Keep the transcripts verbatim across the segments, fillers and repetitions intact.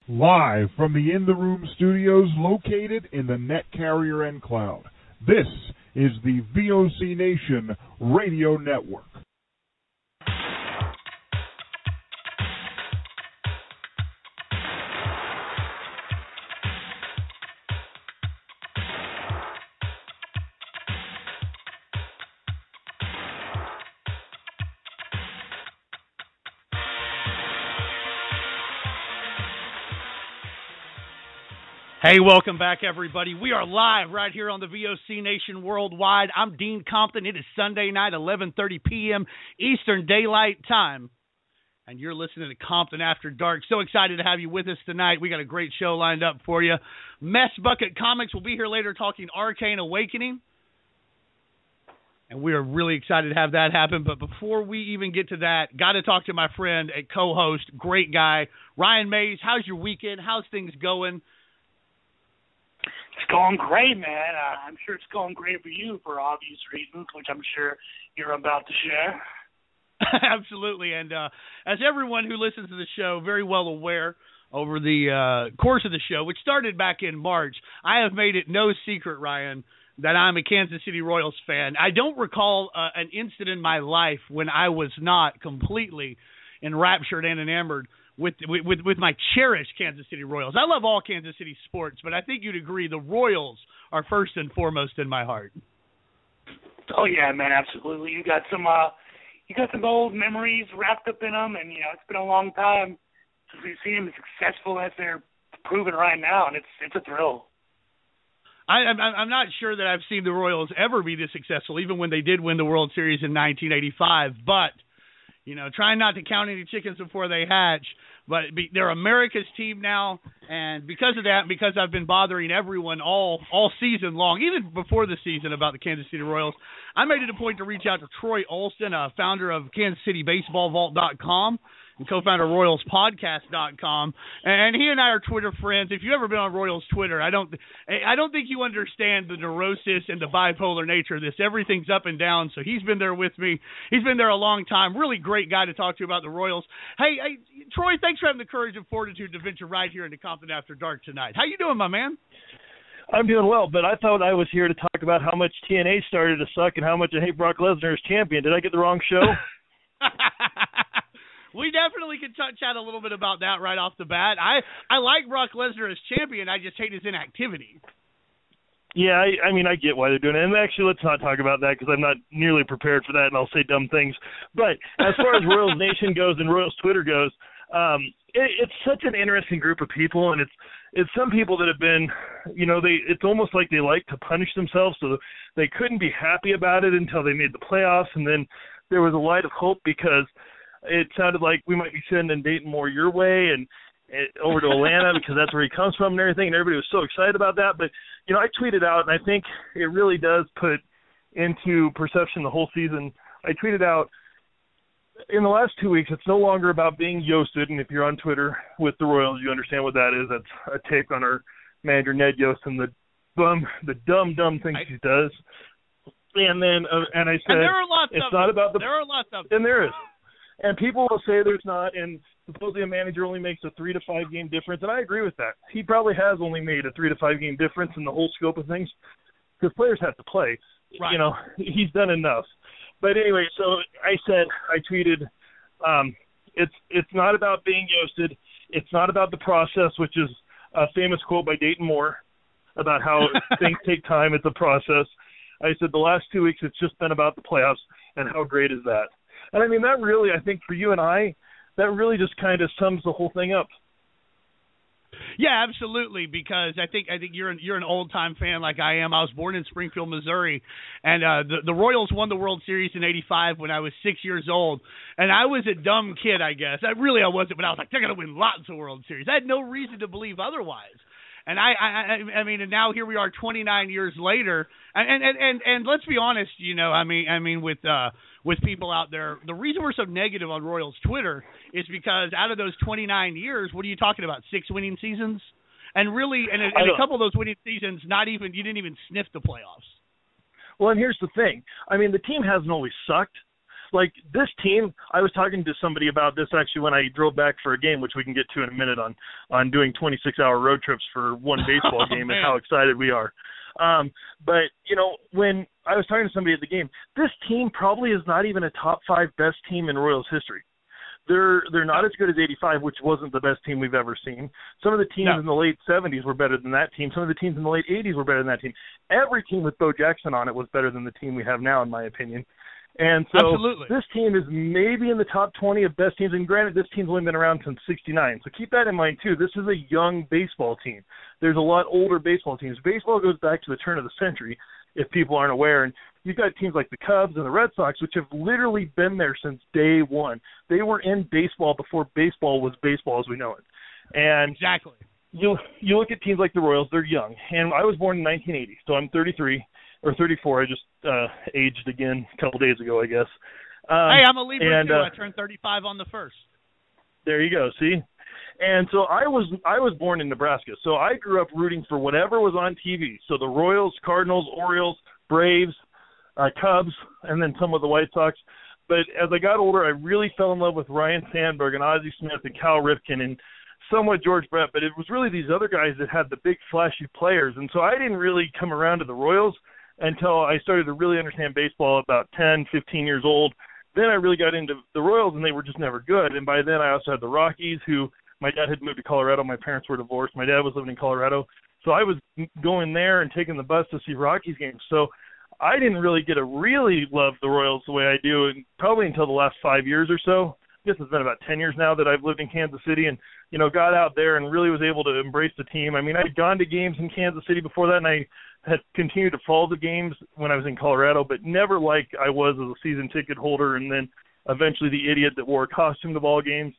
Live from the In the Room studios located in the Net Carrier and Cloud. This is the V O C Nation Radio Network. Hey, welcome back, everybody. We are live right here on the V O C Nation Worldwide. I'm Dean Compton. It is Sunday night, eleven thirty p.m. Eastern Daylight Time, and you're listening to Compton After Dark. So excited to have you with us tonight. We got a great show lined up for you. Mess Bucket Comics will be here later talking Arcane Awakening, and we are really excited to have that happen. But before we even get to that, got to talk to my friend and co-host, great guy, Ryan Mays. How's your weekend? How's things going? It's going great, man. Uh, I'm sure it's going great for you for obvious reasons, which I'm sure you're about to share. Absolutely. And uh, as everyone who listens to the show very well aware, over the uh, course of the show, which started back in March, I have made it no secret, Ryan, that I'm a Kansas City Royals fan. I don't recall uh, an instant in my life when I was not completely enraptured and enamored With, with with my cherished Kansas City Royals. I love all Kansas City sports, but I think you'd agree the Royals are first and foremost in my heart. Oh yeah, man, absolutely. You got some uh, you got some old memories wrapped up in them, and you know it's been a long time since we've seen them as successful as they're proving right now, and it's it's a thrill. I, I'm, I'm not sure that I've seen the Royals ever be this successful, even when they did win the World Series in nineteen eighty-five. But you know, trying not to count any chickens before they hatch. But they're America's team now, and because of that, because I've been bothering everyone all all season long, even before the season, about the Kansas City Royals, I made it a point to reach out to Troy Olson, uh, founder of Kansas City Baseball Vault dot com and co-founder of Royals Podcast dot com, and he and I are Twitter friends. If you've ever been on Royals Twitter, I don't I don't think you understand the neurosis and the bipolar nature of this. Everything's up and down, so he's been there with me. He's been there a long time. Really great guy to talk to about the Royals. Hey, hey Troy, thanks for having the courage and fortitude to venture right here into Compton After Dark tonight. How you doing, my man? I'm doing well, but I thought I was here to talk about how much T N A started to suck and how much I hate Brock Lesnar as champion. Did I get the wrong show? We definitely can t- chat a little bit about that right off the bat. I, I like Brock Lesnar as champion. I just hate his inactivity. Yeah, I, I mean, I get why they're doing it. And actually, let's not talk about that because I'm not nearly prepared for that, and I'll say dumb things. But as far as Royals Nation goes and Royals Twitter goes, um, it, it's such an interesting group of people, and it's it's some people that have been, you know, they it's almost like they like to punish themselves, so they couldn't be happy about it until they made the playoffs, and then there was a light of hope because it sounded like we might be sending Dayton Moore your way and, and over to Atlanta because that's where he comes from and everything, and everybody was so excited about that. But, you know, I tweeted out, and I think it really does put into perception the whole season. I tweeted out, in the last two weeks, it's no longer about being Yosted, and if you're on Twitter with the Royals, you understand what that is. That's a take on our manager, Ned Yost, and the dumb, the dumb, dumb things he does. And then, uh, and I said, and there are lots it's of not them. about the, there are lots of and there is. And people will say there's not, and supposedly a manager only makes a three to five game difference, and I agree with that. He probably has only made a three to five game difference in the whole scope of things, because players have to play. Right. You know, he's done enough. But anyway, so I said, I tweeted, um, it's it's not about being Yosted. It's not about the process, which is a famous quote by Dayton Moore about how things take time. It's a process. I said the last two weeks it's just been about the playoffs, and how great is that? And I mean, that really, I think for you and I, that really just kind of sums the whole thing up. Yeah, absolutely. Because I think I think you're an, you're an old time fan like I am. I was born in Springfield, Missouri, and uh, the the Royals won the World Series in eighty-five when I was six years old, and I was a dumb kid, I guess. I really I wasn't, but I was like, they're gonna win lots of World Series. I had no reason to believe otherwise. And I, I, I mean, and now here we are, twenty-nine years later, and and and and let's be honest, you know, I mean, I mean, with uh, with people out there, the reason we're so negative on Royals Twitter is because out of those twenty-nine years, what are you talking about? Six winning seasons, and really, and, and a couple of those winning seasons, not even you didn't even sniff the playoffs. Well, and here's the thing. I mean, the team hasn't always sucked, Like, this team, I was talking to somebody about this actually when I drove back for a game, which we can get to in a minute on, on doing twenty-six hour road trips for one baseball oh, game man. and how excited we are. Um, but, you know, when I was talking to somebody at the game, this team probably is not even a top five best team in Royals history. They're they're not as good as eighty-five, which wasn't the best team we've ever seen. Some of the teams no. in the late seventies were better than that team. Some of the teams in the late eighties were better than that team. Every team with Bo Jackson on it was better than the team we have now, in my opinion. And so Absolutely. This team is maybe in the top twenty of best teams. And granted, this team's only been around since sixty-nine. So keep that in mind, too. This is a young baseball team. There's a lot older baseball teams. Baseball goes back to the turn of the century, if people aren't aware. And you've got teams like the Cubs and the Red Sox, which have literally been there since day one. They were in baseball before baseball was baseball as we know it. And exactly. You you look at teams like the Royals, they're young. And I was born in nineteen eighty, so I'm thirty-three. Or thirty-four. I just uh, aged again a couple days ago, I guess. Um, hey, I'm a Libra, and, too. Uh, I turned thirty-five on the first. There you go, see? And so I was I was born in Nebraska, so I grew up rooting for whatever was on T V. So the Royals, Cardinals, Orioles, Braves, uh, Cubs, and then some of the White Sox. But as I got older, I really fell in love with Ryan Sandberg and Ozzie Smith and Cal Ripken and somewhat George Brett. But it was really these other guys that had the big flashy players. And so I didn't really come around to the Royals until I started to really understand baseball about ten, fifteen years old. Then I really got into the Royals, and they were just never good. And by then I also had the Rockies, who my dad had moved to Colorado. My parents were divorced. My dad was living in Colorado. So I was going there and taking the bus to see Rockies games. So I didn't really get to really love the Royals the way I do, and probably until the last five years or so. I guess it's been about ten years now that I've lived in Kansas City and, you know, got out there and really was able to embrace the team. I mean, I'd gone to games in Kansas City before that, and I had continued to follow the games when I was in Colorado, but never like I was as a season ticket holder and then eventually the idiot that wore a costume to ball games.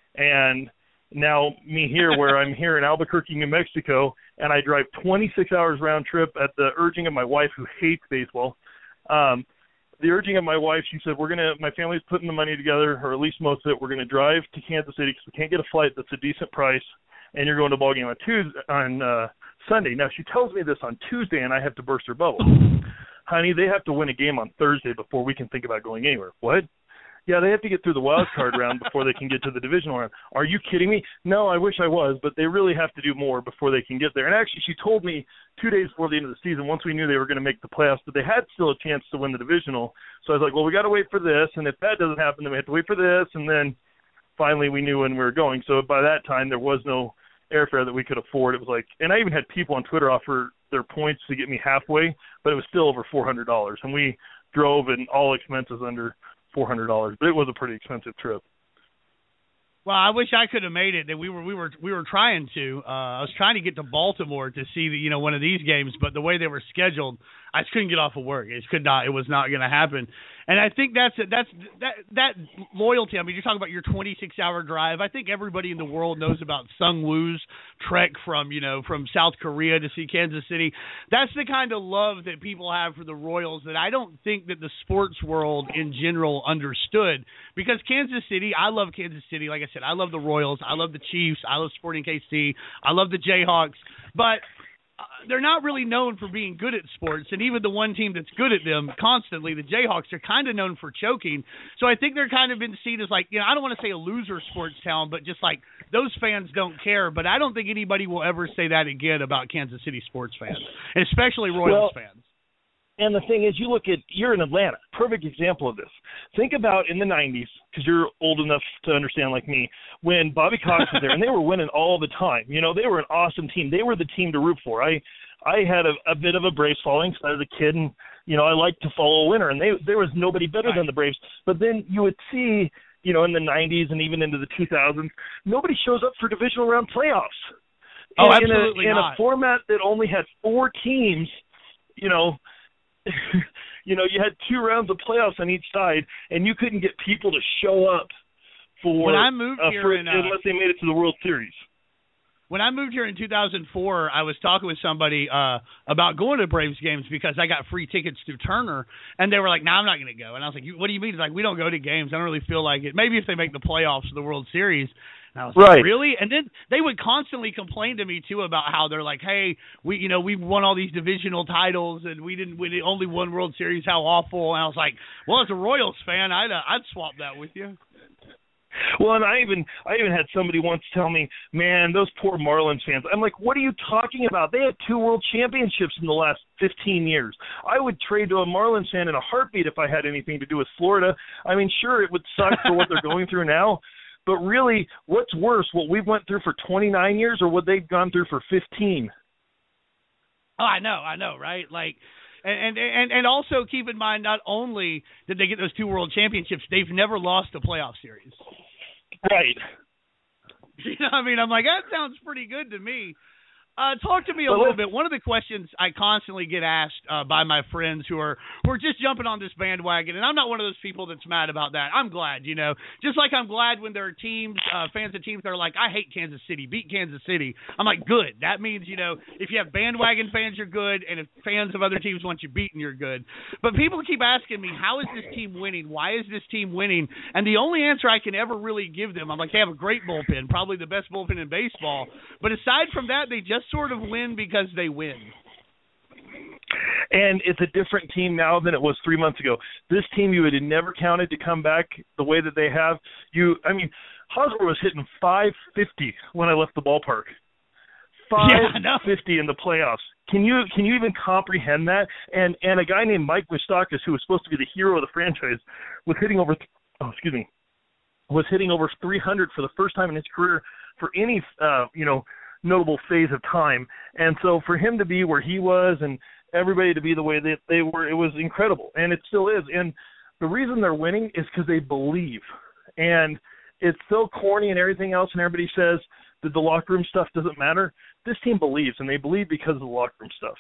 And now me here where I'm here in Albuquerque, New Mexico, and I drive twenty-six hours round trip at the urging of my wife, who hates baseball. Um, the urging of my wife, she said, we're going to, my family's putting the money together, or at least most of it. We're going to drive to Kansas City because we can't get a flight that's a decent price, and you're going to a ball game on Tuesday, on uh, Sunday. Now, she tells me this on Tuesday, and I have to burst her bubble. Honey, they have to win a game on Thursday before we can think about going anywhere. What? Yeah, they have to get through the wild card round before they can get to the divisional round. Are you kidding me? No, I wish I was, but they really have to do more before they can get there. And actually, she told me two days before the end of the season, once we knew they were going to make the playoffs, but they had still a chance to win the divisional. So I was like, well, we got to wait for this, and if that doesn't happen, then we have to wait for this, and then finally we knew when we were going. So by that time, there was no airfare that we could afford. It was like, and I even had people on Twitter offer their points to get me halfway, but it was still over four hundred dollars, and we drove and all expenses under four hundred dollars, but it was a pretty expensive trip. Well, I wish I could have made it. That we were we were we were trying to. Uh, I was trying to get to Baltimore to see the, you know one of these games, but the way they were scheduled, I just couldn't get off of work. It just could not. It was not going to happen. And I think that's that's that that loyalty. I mean, you're talking about your twenty-six hour drive. I think everybody in the world knows about Sung Woo's trek from you know from South Korea to see Kansas City. That's the kind of love that people have for the Royals that I don't think that the sports world in general understood. Because Kansas City, I love Kansas City. Like I said, I love the Royals. I love the Chiefs. I love Sporting K C. I love the Jayhawks. But uh, they're not really known for being good at sports. And even the one team that's good at them constantly, the Jayhawks, are kind of known for choking. So I think they're kind of been seen as like, you know, I don't want to say a loser sports town, but just like those fans don't care. But I don't think anybody will ever say that again about Kansas City sports fans, and especially Royals well, fans. And the thing is, you look at, you're in Atlanta, perfect example of this. Think about in the nineties, because you're old enough to understand like me, when Bobby Cox was there, and they were winning all the time. You know, they were an awesome team. They were the team to root for. I I had a, a bit of a Braves following because I was a kid, and, you know, I liked to follow a winner, and they there was nobody better right. than the Braves. But then you would see, you know, in the nineties and even into the two thousands, nobody shows up for divisional round playoffs. Oh, in, absolutely in a, not. In a format that only had four teams, you know, you know, you had two rounds of playoffs on each side, and you couldn't get people to show up for, when I moved uh, here for in, uh, unless they made it to the World Series. When I moved here in two thousand four, I was talking with somebody uh, about going to Braves games because I got free tickets through Turner, and they were like, "No, nah, I'm not going to go." And I was like, "What do you mean?" It's like, "We don't go to games. I don't really feel like it. Maybe if they make the playoffs or the World Series." And I was right. like, really? And then they would constantly complain to me, too, about how they're like, hey, we, you know, we won all these divisional titles and we didn't win only one World Series. How awful. And I was like, well, as a Royals fan, I'd, uh, I'd swap that with you. Well, and I even I even had somebody once tell me, man, those poor Marlins fans. I'm like, what are you talking about? They had two world championships in the last fifteen years. I would trade to a Marlins fan in a heartbeat if I had anything to do with Florida. I mean, sure, it would suck for what they're going through now, but really, what's worse, what we went through for twenty-nine years or what they've gone through for fifteen? Oh, I know, I know, right? Like, and and and also keep in mind, not only did they get those two world championships, they've never lost a playoff series. Right. You know, I mean, I'm like, that sounds pretty good to me. Uh, talk to me a little bit. One of the questions I constantly get asked uh, by my friends who are who are just jumping on this bandwagon, and I'm not one of those people that's mad about that. I'm glad, you know, just like I'm glad when there are teams, uh, fans of teams that are like, I hate Kansas City, beat Kansas City. I'm like, good. That means, you know, if you have bandwagon fans, you're good, and if fans of other teams want you beaten, you're good. But people keep asking me, how is this team winning? Why is this team winning? And the only answer I can ever really give them, I'm like, they have a great bullpen, probably the best bullpen in baseball. But aside from that, they just sort of win because they win. And it's a different team now than it was three months ago. This team you had never counted to come back the way that they have. You, I mean, Hosmer was hitting five fifty when I left the ballpark. five fifty yeah, in the playoffs. Can you can you even comprehend that? And and a guy named Mike Moustakas, who was supposed to be the hero of the franchise, was hitting over oh excuse me was hitting over three hundred for the first time in his career for any uh, you know. notable phase of time. And so for him to be where he was and everybody to be the way that they were, it was incredible. And it still is. And the reason they're winning is because they believe. And it's so corny and everything else, and everybody says that the locker room stuff doesn't matter. This team believes, and they believe because of the locker room stuff.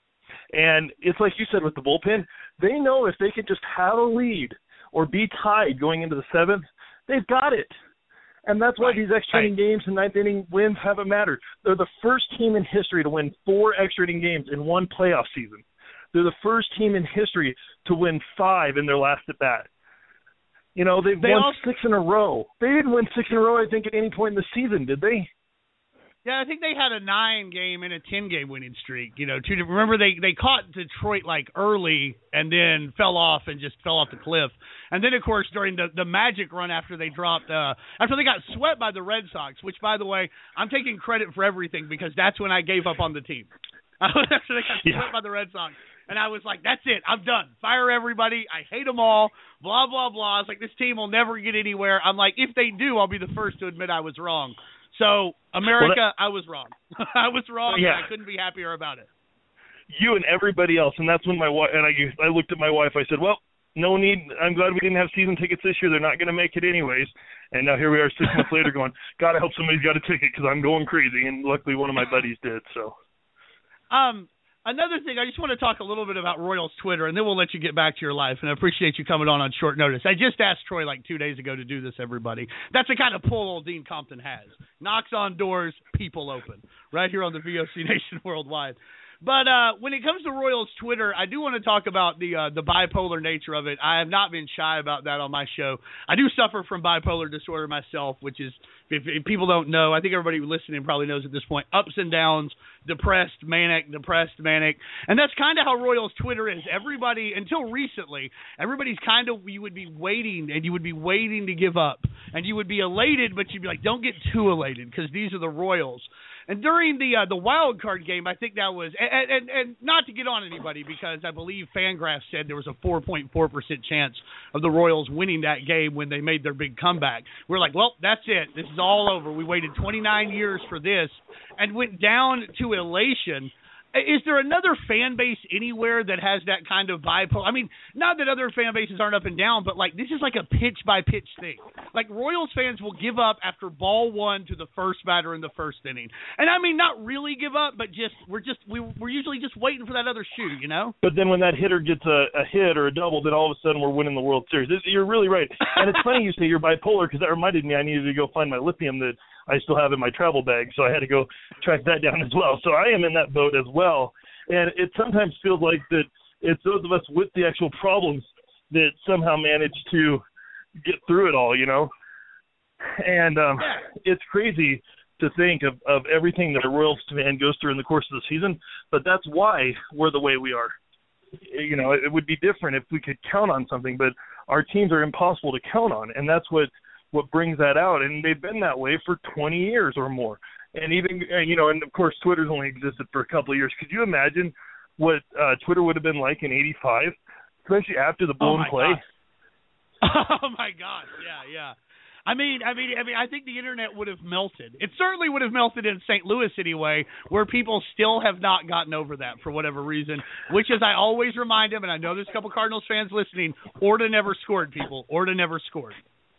And it's like you said with the bullpen, they know if they could just have a lead or be tied going into the seventh, they've got it. And that's why right. these extra inning games and ninth inning wins haven't mattered. They're the first team in history to win four extra inning games in one playoff season. They're the first team in history to win five in their last at bat. You know, they've they won also, six in a row. They didn't win six in a row, I think, at any point in the season, did they? Yeah, I think they had a nine-game and a ten-game winning streak. You know, two, remember they, they caught Detroit like early and then fell off and just fell off the cliff. And then, of course, during the, the magic run after they dropped, uh, after they got swept by the Red Sox, which, by the way, I'm taking credit for everything because that's when I gave up on the team. After they got yeah. swept by the Red Sox. And I was like, that's it. I'm done. Fire everybody. I hate them all. Blah, blah, blah. It's like, this team will never get anywhere. I'm like, if they do, I'll be the first to admit I was wrong. So, America, well, that, I was wrong. I was wrong, yeah. and I couldn't be happier about it. You and everybody else, and that's when my wife, and I, I looked at my wife, I said, well, no need, I'm glad we didn't have season tickets this year. They're not going to make it anyways. And now here we are six months later going, God, I hope somebody's got a ticket because I'm going crazy. And luckily one of my buddies did, so. Um. Another thing, I just want to talk a little bit about Royals Twitter, and then we'll let you get back to your life. And I appreciate you coming on on short notice. I just asked Troy like two days ago to do this, everybody. That's the kind of pull old Dean Compton has. Knocks on doors, people open. Right here on the V O C Nation Worldwide. But uh, when it comes to Royals Twitter, I do want to talk about the uh, the bipolar nature of it. I have not been shy about that on my show. I do suffer from bipolar disorder myself, which is, if, if people don't know, I think everybody listening probably knows at this point, ups and downs, depressed, manic, depressed, manic. And that's kind of how Royals Twitter is. Everybody, until recently, everybody's kind of, you would be waiting, and you would be waiting to give up. And you would be elated, but you'd be like, don't get too elated, because these are the Royals. And during the uh, the wild card game, I think that was, and, and, and not to get on anybody, because I believe Fangraphs said there was a four point four percent chance of the Royals winning that game when they made their big comeback. We're like, well, that's it. This is all over. We waited twenty-nine years for this and went down to elation. Is there another fan base anywhere that has that kind of bipolar? I mean, not that other fan bases aren't up and down, but like this is like a pitch-by-pitch thing. Like Royals fans will give up after ball one to the first batter in the first inning, and I mean not really give up, but just we're just we we're usually just waiting for that other shoe, you know. But then when that hitter gets a, a hit or a double, then all of a sudden we're winning the World Series. It's, you're really right, and it's funny you say you're bipolar because that reminded me I needed to go find my lithium that I still have in my travel bag, so I had to go track that down as well. So I am in that boat as well. And it sometimes feels like that it's those of us with the actual problems that somehow manage to get through it all, you know? And um, it's crazy to think of, of everything that a Royals fan goes through in the course of the season, but that's why we're the way we are. You know, it would be different if we could count on something, but our teams are impossible to count on, and that's what, what brings that out. And they've been that way for twenty years or more. And even, you know, and of course Twitter's only existed for a couple of years. Could you imagine what uh, Twitter would have been like in eighty-five, especially after the blown oh play? God. Oh my God! Yeah, yeah. I mean, I mean, I mean, I think the internet would have melted. It certainly would have melted in Saint Louis anyway, where people still have not gotten over that for whatever reason. Which is, I always remind them, and I know there's a couple Cardinals fans listening. Orta never scored, people. Orta never scored.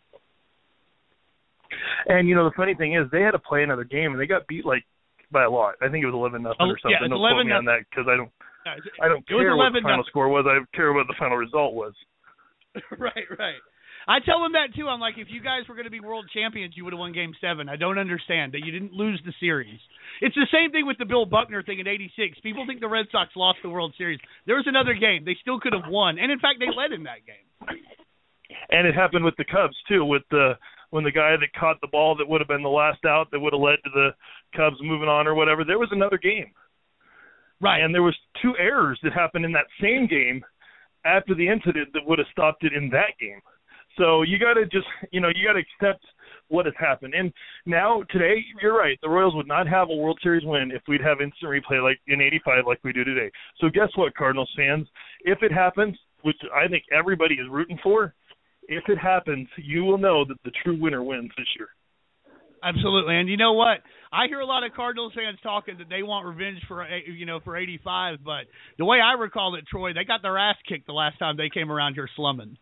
And you know, the funny thing is, they had to play another game, and they got beat like by a lot. I think it was eleven nothing oh, or something. Yeah, Don't eleven quote me on that because I don't, yeah, I don't care what the final nothing. score was. I care what the final result was. Right, right. I tell them that too. I'm like, if you guys were going to be world champions, you would have won Game Seven. I don't understand that you didn't lose the series. It's the same thing with the Bill Buckner thing in eighty-six. People think the Red Sox lost the World Series. There was another game. They still could have won, and in fact, they led in that game. And it happened with the Cubs too, with the when the guy that caught the ball that would have been the last out that would have led to the Cubs moving on or whatever. There was another game, right? And there was two errors that happened in that same game after the incident that would have stopped it in that game. So you got to just, you know, you got to accept what has happened. And now, today, you're right, the Royals would not have a World Series win if we'd have instant replay like in eighty-five like we do today. So guess what, Cardinals fans? If it happens, which I think everybody is rooting for, if it happens, you will know that the true winner wins this year. Absolutely. And you know what? I hear a lot of Cardinals fans talking that they want revenge for, you know, for eighty-five, but the way I recall it, Troy, they got their ass kicked the last time they came around here slumming.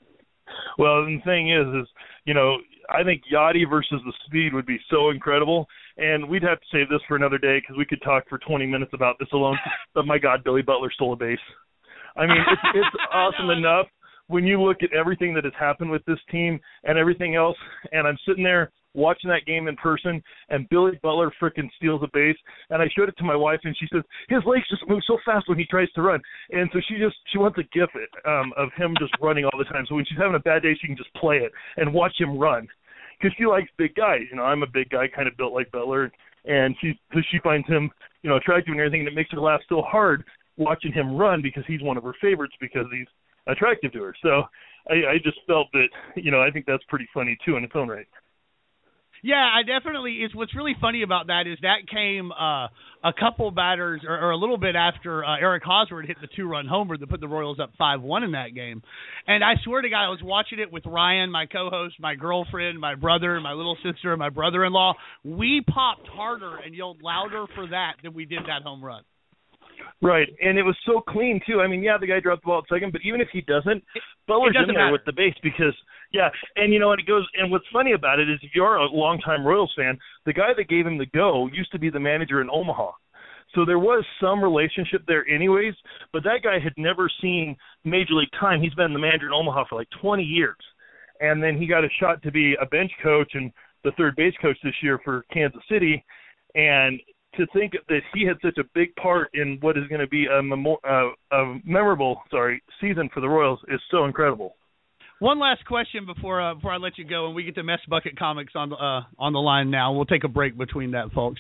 Well, the thing is, is, you know, I think Yachty versus the speed would be so incredible, and we'd have to save this for another day because we could talk for twenty minutes about this alone, but my God, Billy Butler stole a base. I mean, it's, it's awesome enough when you look at everything that has happened with this team and everything else, and I'm sitting there watching that game in person, and Billy Butler frickin' steals a base, and I showed it to my wife, and she says, his legs just move so fast when he tries to run, and so she just, she wants a gif it, um, of him just running all the time, so when she's having a bad day, she can just play it and watch him run, because she likes big guys. You know, I'm a big guy, kind of built like Butler, and she, so she finds him, you know, attractive and everything, and it makes her laugh so hard watching him run, because he's one of her favorites, because he's attractive to her, so I, I just felt that, you know, I think that's pretty funny, too, in its own right. Yeah, I definitely. Is what's really funny about that is that came uh, a couple batters, or, or a little bit after uh, Eric Hosmer hit the two-run homer that put the Royals up five one in that game. And I swear to God, I was watching it with Ryan, my co-host, my girlfriend, my brother, my little sister, and my brother-in-law. We popped harder and yelled louder for that than we did that home run. Right, and it was so clean, too. I mean, yeah, the guy dropped the ball at second, but even if he doesn't, Butler's doesn't in there matter. with the base because, yeah, and, you know, and it goes, and what's funny about it is if you're a longtime Royals fan, the guy that gave him the go used to be the manager in Omaha. So there was some relationship there anyways, but that guy had never seen Major League time. He's been the manager in Omaha for like twenty years, and then he got a shot to be a bench coach and the third base coach this year for Kansas City, and to think that he had such a big part in what is going to be a, memo- uh, a memorable, sorry, season for the Royals is so incredible. One last question before uh, before I let you go, and we get to Mess Bucket Comics on the uh, on the line now. We'll take a break between that, folks.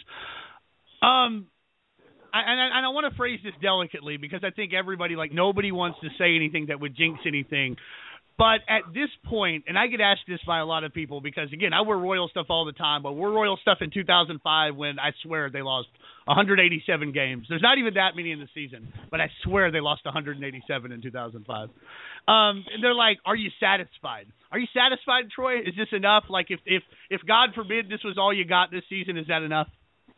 Um, I, and I, and I want to phrase this delicately because I think everybody, like nobody wants to say anything that would jinx anything. But at this point, and I get asked this by a lot of people because, again, I wear Royal stuff all the time, but we're Royal stuff in two thousand five when I swear they lost one hundred eighty-seven games. There's not even that many in the season, but I swear they lost one hundred eighty-seven in two thousand five. Um, and they're like, are you satisfied? Are you satisfied, Troy? Is this enough? Like, if, if, if God forbid this was all you got this season, is that enough?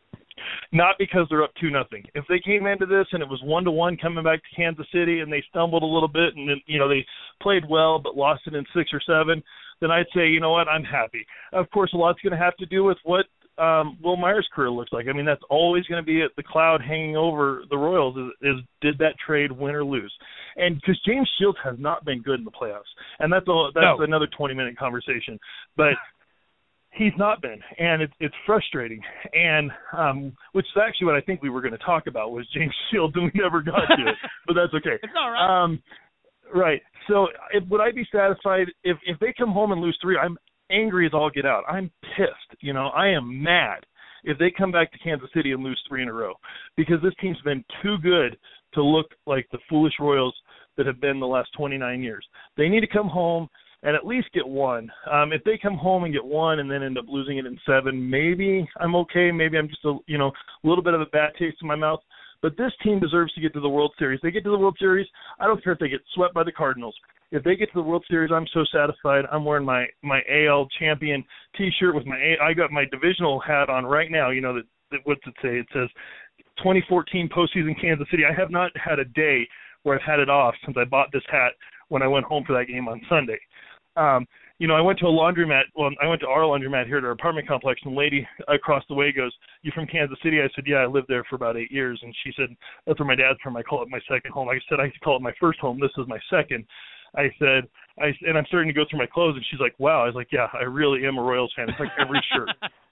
Not because they're up two nothing. If they came into this and it was one to one coming back to Kansas City and they stumbled a little bit and then, you know, they played well but lost it in six or seven, then I'd say, you know what, I'm happy. Of course, a lot's going to have to do with what um, Will Myers' career looks like. I mean, that's always going to be the cloud hanging over the Royals is, is did that trade win or lose? And because James Shields has not been good in the playoffs, and that's a, that's no. another twenty minute conversation, but. He's not been, and it's it's frustrating, and um, which is actually what I think we were going to talk about was James Shields, and we never got to it, but that's okay. It's all right. Um, right. So, if, would I be satisfied if if they come home and lose three? I'm angry as all get out. I'm pissed. You know, I am mad if they come back to Kansas City and lose three in a row, because this team's been too good to look like the foolish Royals that have been the last twenty-nine years. They need to come home and at least get one. Um, if they come home and get one and then end up losing it in seven, maybe I'm okay. Maybe I'm just a, you know, a little bit of a bad taste in my mouth. But this team deserves to get to the World Series. They get to the World Series, I don't care if they get swept by the Cardinals. If they get to the World Series, I'm so satisfied. I'm wearing my, my A L champion T-shirt with my A- I got my divisional hat on right now. You know, that, that what's it say? It says twenty fourteen postseason Kansas City. I have not had a day where I've had it off since I bought this hat when I went home for that game on Sunday. Um, you know, I went to a laundromat. Well, I went to our laundromat here at our apartment complex, and a lady across the way goes, "You from Kansas City?" I said, "Yeah, I lived there for about eight years." And she said, "That's where my dad's from. I call it my second home." I said, "I call it my first home. This is my second." I said, I, and I'm starting to go through my clothes, and she's like, "Wow." I was like, "Yeah, I really am a Royals fan. It's like every shirt."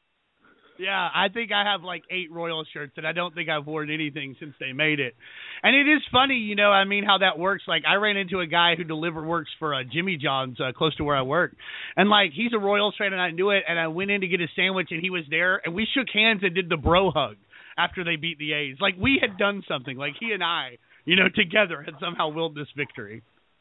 Yeah, I think I have like eight Royals shirts, and I don't think I've worn anything since they made it. And it is funny, you know, I mean, how that works. Like, I ran into a guy who delivered works for uh, Jimmy John's uh, close to where I work. And, like, he's a Royals fan, and I knew it, and I went in to get a sandwich, and he was there, and we shook hands and did the bro hug after they beat the A's. Like, we had done something. Like, he and I, you know, together had somehow willed this victory.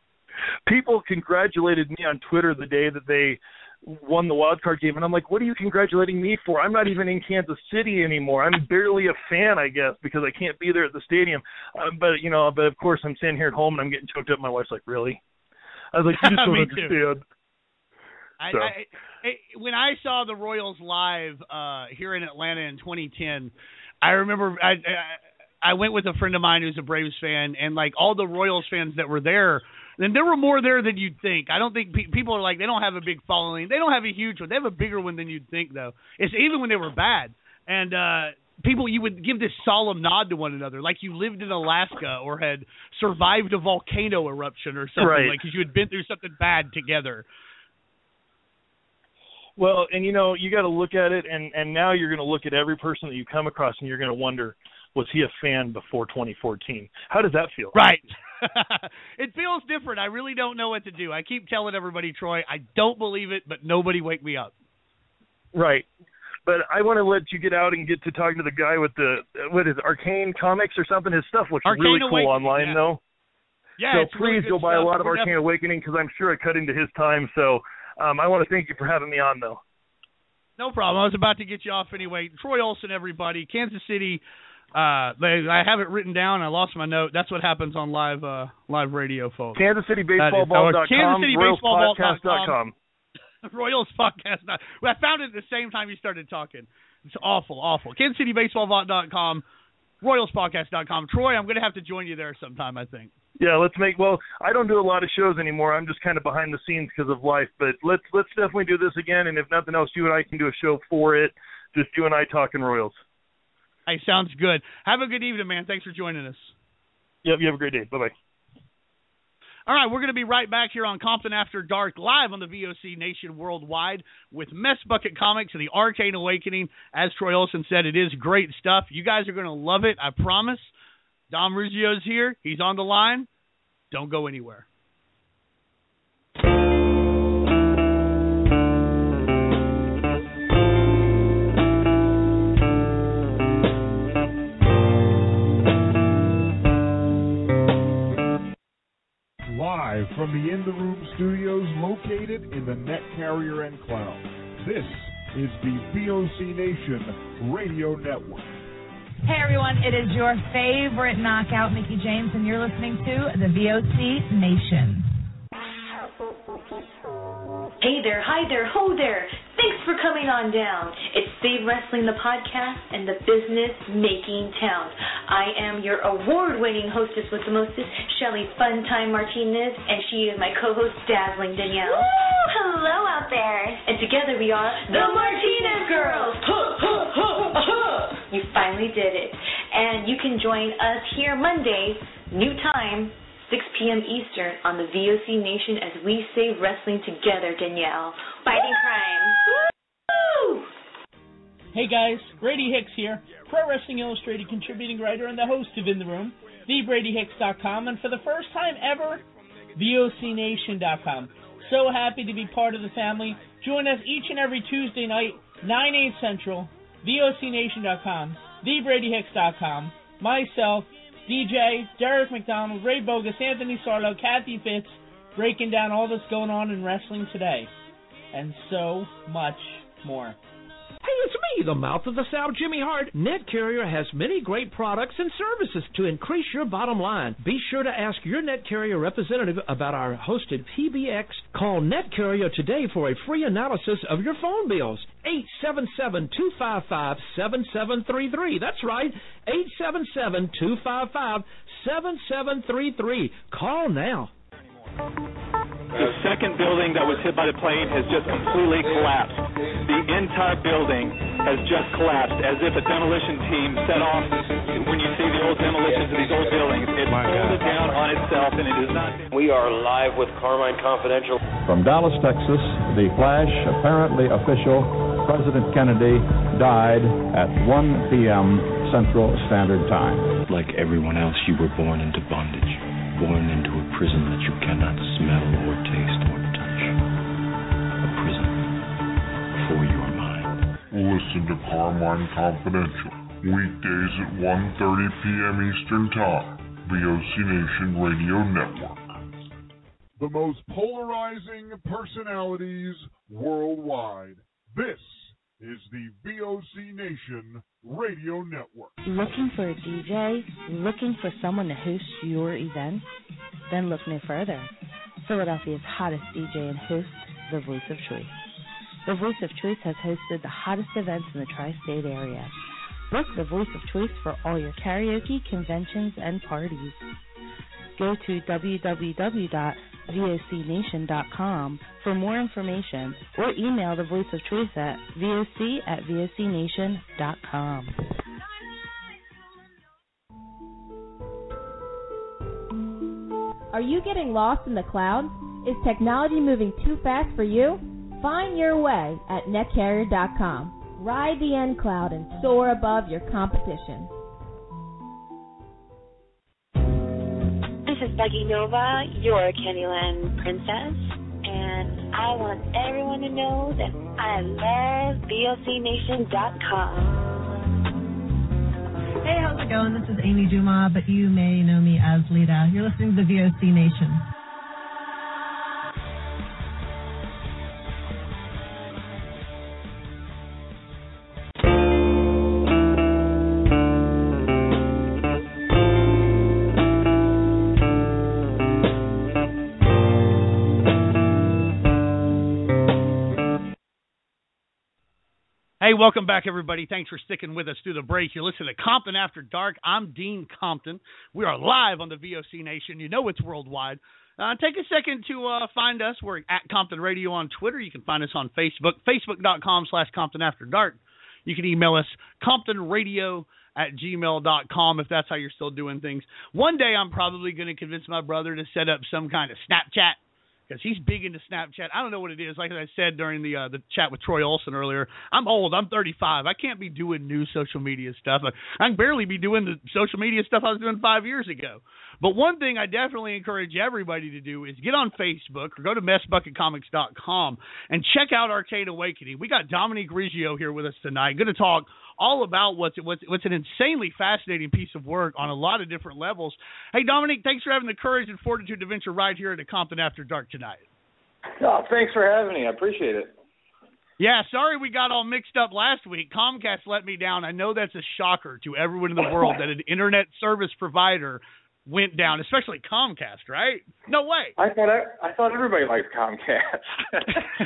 People congratulated me on Twitter the day that they won the wild card game, and I'm like, what are you congratulating me for? I'm not even in Kansas City anymore. I'm barely a fan, I guess, because I can't be there at the stadium. Uh, but you know, but of course, I'm standing here at home and I'm getting choked up. My wife's like, really? I was like, you just don't understand. I, so. I, I, when I saw the Royals live uh, here in Atlanta in twenty ten, I remember I, I I went with a friend of mine who's a Braves fan, and like all the Royals fans that were there. And there were more there than you'd think. I don't think pe- people are like, they don't have a big following. They don't have a huge one. They have a bigger one than you'd think, though. It's even when they were bad. And uh, people, you would give this solemn nod to one another, like you lived in Alaska or had survived a volcano eruption or something, right. like because you had been through something bad together. Well, and, you know, you got to look at it, and, and now you're going to look at every person that you come across, and you're going to wonder, was he a fan before twenty fourteen? How does that feel? Right. It feels different. I really don't know what to do. I keep telling everybody, Troy, I don't believe it, but nobody wake me up. Right. But I want to let you get out and get to talking to the guy with the, what is it, Arcane Comics or something? His stuff looks Arcane really cool Awakening, online, yeah. though. Yeah, so it's please really go buy stuff. a lot of We're Arcane definitely... Awakening, because I'm sure I cut into his time. So um, I want to thank you for having me on, though. No problem. I was about to get you off anyway. Troy Olson, everybody. Kansas City. Uh, they, I have it written down. I lost my note. That's what happens on live uh, live radio, folks. Kansas City Baseball Ball dot com, Kansas City Baseball Royals Podcast dot com. Royals Podcast. I found it at the same time you started talking. It's awful, awful. Kansas City Baseball dot com, Royals Podcast dot com. Troy, I'm going to have to join you there sometime, I think. Yeah, let's make. Well, I don't do a lot of shows anymore. I'm just kind of behind the scenes because of life. But let's let's definitely do this again. And if nothing else, you and I can do a show for it. Just you and I talking Royals. Hey, sounds good. Have a good evening, man. Thanks for joining us. Yep, you have a great day. Bye-bye. All right, we're going to be right back here on Compton After Dark, live on the V O C Nation Worldwide with Mess Bucket Comics and the Arcane Awakening. As Troy Olson said, it is great stuff. You guys are going to love it, I promise. Dom Ruggio's here. He's on the line. Don't go anywhere. Live from the In the Room studios located in the Net Carrier Enclave, this is the V O C Nation Radio Network. Hey everyone, it is your favorite knockout, Mickey James, and you're listening to the V O C Nation. Hey there, hi there, ho there. Thanks for coming on down. It's Save Wrestling, the podcast, and the business-making town. I am your award-winning hostess with the mostest, Shelly Funtime Martinez, and she is my co-host, Dazzling Danielle. Woo! Hello out there. And together we are the Martinez Girls. You finally did it. And you can join us here Monday, new time, six p.m. Eastern on the V O C Nation as we save wrestling together, Danielle. Fighting crime. Woo! Hey guys, Brady Hicks here, Pro Wrestling Illustrated contributing writer and the host of In the Room, the brady hicks dot com, and for the first time ever, V O C nation dot com. So happy to be part of the family. Join us each and every Tuesday night, nine, eight Central, V O C Nation dot com, The Brady Hicks dot com, myself, D J, Derek McDonald, Ray Bogus, Anthony Sarlo, Kathy Fitz, breaking down all that's going on in wrestling today, and so much more. Hey, it's me, the mouth of the South, Jimmy Hart. NetCarrier has many great products and services to increase your bottom line. Be sure to ask your NetCarrier representative about our hosted P B X. Call NetCarrier today for a free analysis of your phone bills. eight seven seven, two five five, seven seven three three. That's right, eight seven seven, two five five, seven seven three three. Call now. The second building that was hit by the plane has just completely collapsed. The entire building has just collapsed, as if a demolition team set off. When you see the old demolitions of these old buildings, it's folded down on itself, and it is not. We are live with Carmine Confidential. From Dallas, Texas, the flash, apparently official, President Kennedy died at one p.m. Central Standard Time. Like everyone else, you were born into bondage. Born into a prison that you cannot smell or taste or touch. A prison for your mind. Listen to Carmine Confidential, weekdays at one thirty p.m. Eastern Time, V O C Nation Radio Network. The most polarizing personalities worldwide. This is the V O C Nation Radio Network. Looking for a D J? Looking for someone to host your event? Then look no further. Philadelphia's hottest D J and host, The Voice of Choice. The Voice of Choice has hosted the hottest events in the tri-state area. Book The Voice of Choice for all your karaoke, conventions, and parties. Go to w w w dot v o c nation dot com for more information, or email The Voice of Choice at voc at v o c nation dot com. Are you getting lost in the clouds? Is technology moving too fast for you? Find your way at net carrier dot com. Ride the N cloud and soar above your competition. This is Buggy Nova, your Candyland princess, and I want everyone to know that I love V O C nation dot com. Hey, how's it going? This is Amy Dumas, but you may know me as Lita. You're listening to the V O C Nation. Hey, welcome back, everybody. Thanks for sticking with us through the break. You're listening to Compton After Dark. I'm Dean Compton. We are live on the V O C Nation. You know it's worldwide. Uh, take a second to uh, find us. We're at Compton Radio on Twitter. You can find us on Facebook, facebook.com slash Compton After Dark. You can email us, comptonradio at gmail dot com, if that's how you're still doing things. One day I'm probably going to convince my brother to set up some kind of Snapchat, because he's big into Snapchat. I don't know what it is. Like I said during the uh, the chat with Troy Olson earlier, I'm old. I'm thirty-five. I can't be doing new social media stuff. I can barely be doing the social media stuff I was doing five years ago. But one thing I definitely encourage everybody to do is get on Facebook or go to mess bucket comics dot com and check out Arcade Awakening. We got Dominique Riggio here with us tonight. Going to talk all about what's, what's what's an insanely fascinating piece of work on a lot of different levels. Hey, Dominique, thanks for having the courage and fortitude to venture right here into Compton After Dark tonight. Oh, thanks for having me. I appreciate it. Yeah, sorry we got all mixed up last week. Comcast let me down. I know that's a shocker to everyone in the world that an internet service provider went down, especially Comcast, right? No way. I thought I, I thought everybody liked Comcast.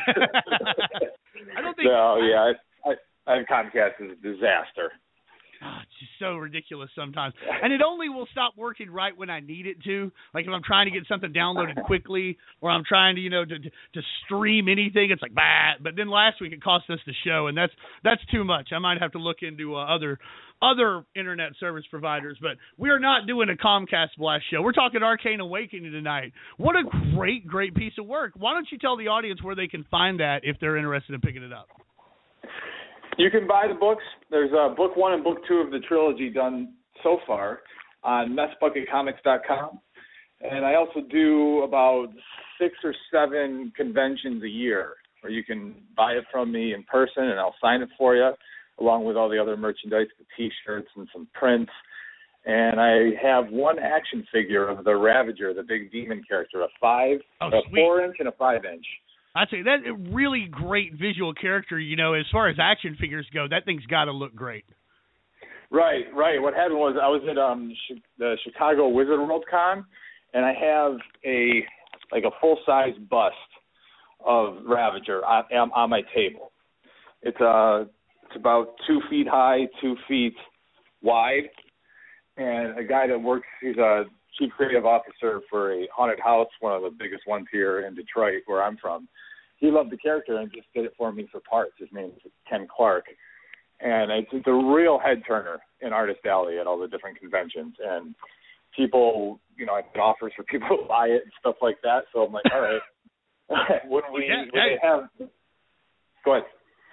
I don't think. No, yeah, I, I, I Comcast is a disaster. Oh, it's just so ridiculous sometimes. And it only will stop working right when I need it to. Like if I'm trying to get something downloaded quickly, or I'm trying to, you know, to to stream anything, it's like, bah. But then last week it cost us the show, and that's that's too much. I might have to look into uh, other other internet service providers. But we are not doing a Comcast Blast show. We're talking Arcane Awakening tonight. What a great, great piece of work. Why don't you tell the audience where they can find that if they're interested in picking it up? You can buy the books. There's uh, book one and book two of the trilogy done so far on mess bucket comics dot com. And I also do about six or seven conventions a year, or you can buy it from me in person, and I'll sign it for you, along with all the other merchandise, the T-shirts and some prints. And I have one action figure of the Ravager, the big demon character, a five, oh, a sweet. four inch and a five inch. I'd say that's a really great visual character. You know, as far as action figures go, that thing's got to look great. Right, right. What happened was I was at um the Chicago Wizard World Con, and I have a like a full size bust of Ravager on, on my table. It's uh it's about two feet high, two feet wide, and a guy that works, he's a chief creative officer for a haunted house, one of the biggest ones here in Detroit, where I'm from. He loved the character and just did it for me for parts. His name is Ken Clark. And it's, it's a real head turner in Artist Alley at all the different conventions. And people, you know, I get offers for people to buy it and stuff like that. So I'm like, all right, wouldn't we, yeah, would they have, go ahead.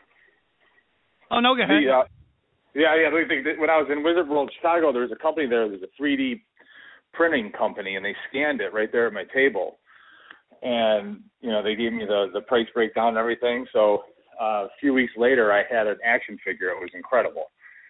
Oh, no, go ahead. The, uh, yeah, yeah. When I was in Wizard World Chicago, there was a company there, there's a three D printing company, and they scanned it right there at my table. And, you know, they gave me the, the price breakdown and everything. So uh, a few weeks later, I had an action figure. It was incredible.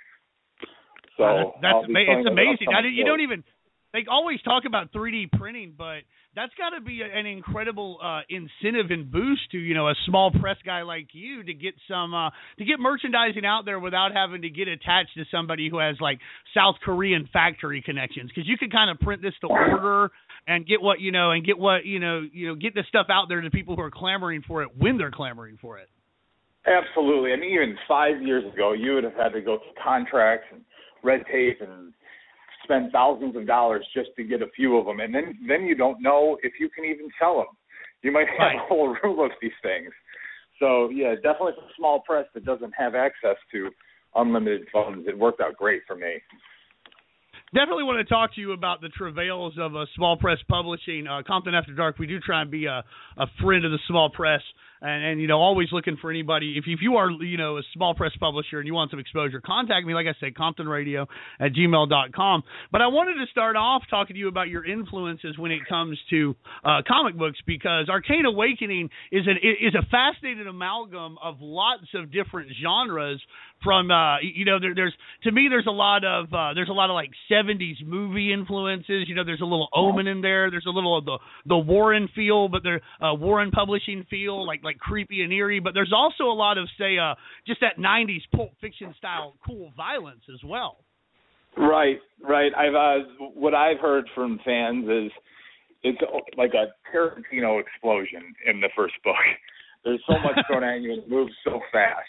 So wow, that's, that's ama- it's amazing. I, you don't forward. even – they always talk about three D printing, but that's got to be an incredible uh, incentive and boost to, you know, a small press guy like you to get some uh, to get merchandising out there without having to get attached to somebody who has like South Korean factory connections, because you can kind of print this to order and get what you know and get what you know you know get the stuff out there to people who are clamoring for it when they're clamoring for it. Absolutely. I mean, even five years ago, you would have had to go through contracts and red tape and spend thousands of dollars just to get a few of them, and then then you don't know if you can even sell them. You might have right. a whole room of these things. So yeah, definitely for a small press that doesn't have access to unlimited funds, it worked out great for me. Definitely want to talk to you about the travails of uh, small press publishing. Uh, Compton After Dark, we do try and be a, a friend of the small press, and, and you know, always looking for anybody. If, if you are, you know, a small press publisher and you want some exposure, contact me. Like I said, compton radio at gmail dot com. But I wanted to start off talking to you about your influences when it comes to uh, comic books, because Arcane Awakening is an is a fascinating amalgam of lots of different genres. From uh, you know, there, there's to me, there's a lot of uh, there's a lot of like seventies movie influences. You know, there's a little Omen in there. There's a little of the the Warren feel, but there uh, Warren Publishing feel, like like creepy and eerie. But there's also a lot of say uh, just that nineties Pulp Fiction style cool violence as well. Right, right. I've uh, what I've heard from fans is it's like a Tarantino explosion in the first book. There's so much thrown at you and it moves so fast.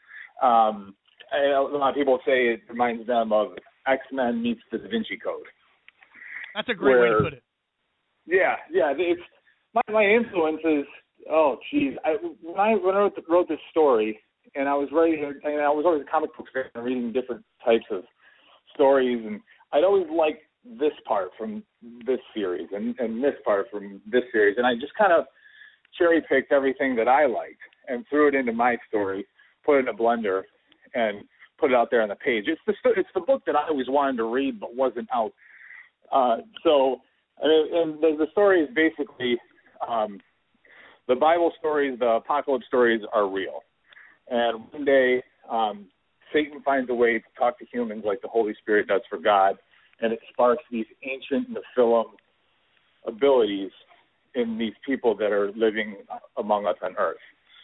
Um, a lot of people say it reminds them of X-Men meets the Da Vinci Code. That's a great where, way to put it. Yeah, yeah. It's my my influence is oh geez. I, when I when I wrote, the, wrote this story and I was ready to, and I was always a comic book fan, reading different types of stories, and I'd always liked this part from this series and, and this part from this series, and I just kind of cherry picked everything that I liked and threw it into my story, put it in a blender, and put it out there on the page. It's the it's the book that I always wanted to read but wasn't out. Uh, so, and, and the, the story is basically um, the Bible stories, the apocalypse stories are real. And one day, um, Satan finds a way to talk to humans like the Holy Spirit does for God, and it sparks these ancient Nephilim abilities in these people that are living among us on Earth.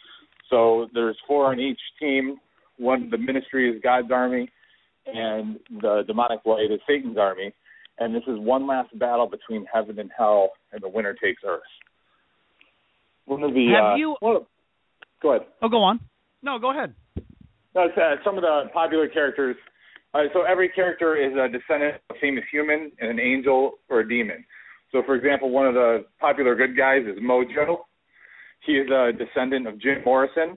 So there's four on each team. One, the ministry is God's army, and the demonic light is Satan's army. And this is one last battle between heaven and hell, and the winner takes Earth. One of the Have uh, you? Well, go ahead. Oh, go on. No, go ahead. No, it's, uh, some of the popular characters. Uh, so every character is a descendant of a famous human, and an angel or a demon. So, for example, one of the popular good guys is Mojo. He is a descendant of Jim Morrison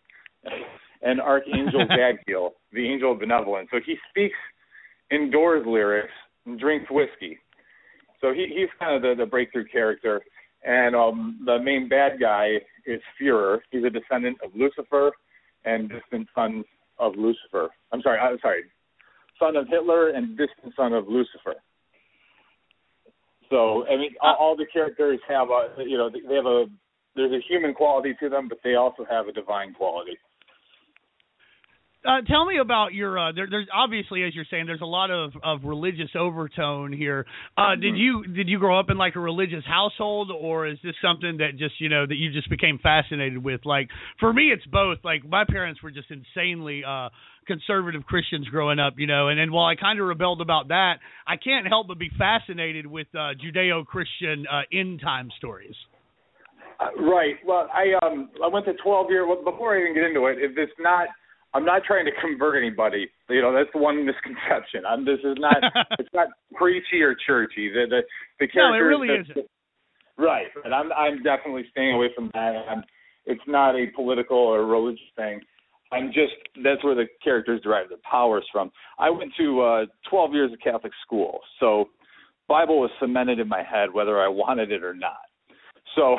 and Archangel Zadkiel, the angel of benevolence. So he speaks in Doors lyrics and drinks whiskey. So he, he's kind of the, the breakthrough character. And um, the main bad guy is Führer. He's a descendant of Lucifer and distant son of Lucifer. I'm sorry, I'm sorry, son of Hitler and distant son of Lucifer. So, I mean, all, all the characters have a, you know, they have a there's a human quality to them, but they also have a divine quality. Uh, tell me about your. Uh, there, there's obviously, as you're saying, there's a lot of, of religious overtone here. Uh, mm-hmm. Did you did you grow up in like a religious household, or is this something that just you know that you just became fascinated with? Like for me, it's both. Like my parents were just insanely uh, conservative Christians growing up, you know, and then while I kind of rebelled about that, I can't help but be fascinated with uh, Judeo-Christian uh, end time stories. Uh, right. Well, I um I went to twelve year. Well, before I even get into it, if it's not. I'm not trying to convert anybody. You know, that's the one misconception. I'm, this is not. It's not preachy or churchy. The the, the character. No, it really the, isn't. The, right. And I'm I'm definitely staying away from that. I'm, it's not a political or religious thing. I'm just. That's where the characters derive their powers from. I went to uh, twelve years of Catholic school, so Bible was cemented in my head whether I wanted it or not. So,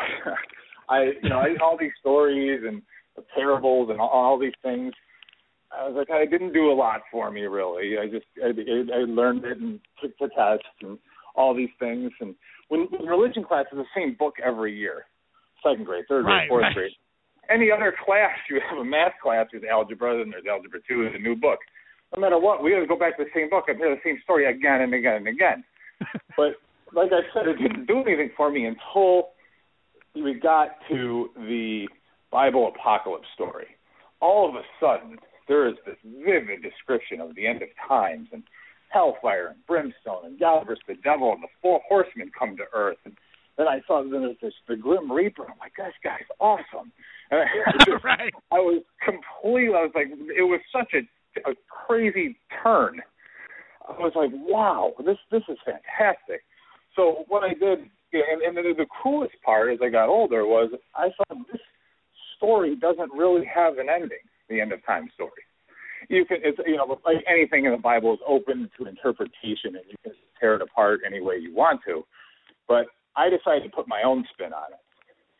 I you know I, all these stories and the parables and all, all these things. I was like, I didn't do a lot for me, really. I just, I, I learned it and took the test and all these things. And when, when religion class is the same book every year, second grade, third grade, right, fourth right. grade. Any other class, you have a math class, there's algebra, then there's algebra two, there's a new book. No matter what, we got to go back to the same book and hear the same story again and again and again. But like I said, it didn't do anything for me until we got to the Bible apocalypse story. All of a sudden, there is this vivid description of the end of times and hellfire and brimstone and God versus the devil and the four horsemen come to earth. And then I saw that there's this the Grim Reaper. I'm like, this guy's awesome. And I, just, right. I was completely. I was like, it was such a, a crazy turn. I was like, wow, this this is fantastic. So what I did, and, and the, the coolest part as I got older was I saw this story doesn't really have an ending. The end of time story. You can, it's, you know, like anything in the Bible is open to interpretation, and you can tear it apart any way you want to. But I decided to put my own spin on it,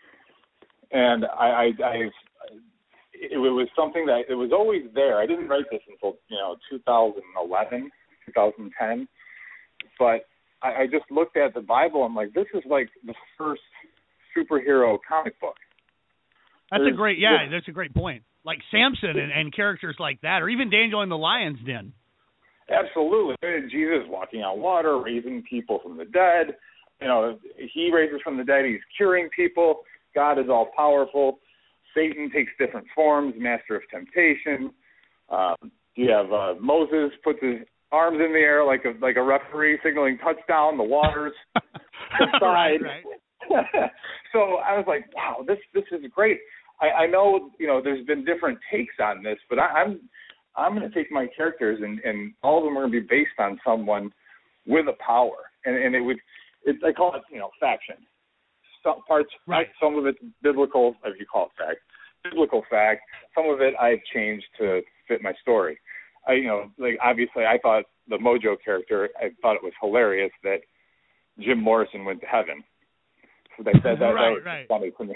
and I, I, I it was something that it was always there. I didn't write this until you know two thousand eleven, two thousand ten, but I, I just looked at the Bible. I'm like, this is like the first superhero comic book. That's There's, a great, yeah, that's a great point. Like Samson and, and characters like that, or even Daniel in the Lion's Den. Absolutely. Jesus walking on water, raising people from the dead. You know, he raises from the dead. He's curing people. God is all powerful. Satan takes different forms, master of temptation. Um, you have uh, Moses puts his arms in the air like a like a referee signaling touchdown. The waters subside. right, right. So I was like, wow, this this is great. I, I know, you know, there's been different takes on this, but I, I'm I'm going to take my characters and, and all of them are going to be based on someone with a power, and, and it would, it, I call it, you know, faction. Some parts, right. Some of it's biblical, if you call it fact, biblical fact. Some of it I've changed to fit my story. I, you know, like obviously, I thought the Mojo character, I thought it was hilarious that Jim Morrison went to heaven. That, that, that, right, that right. funny to me.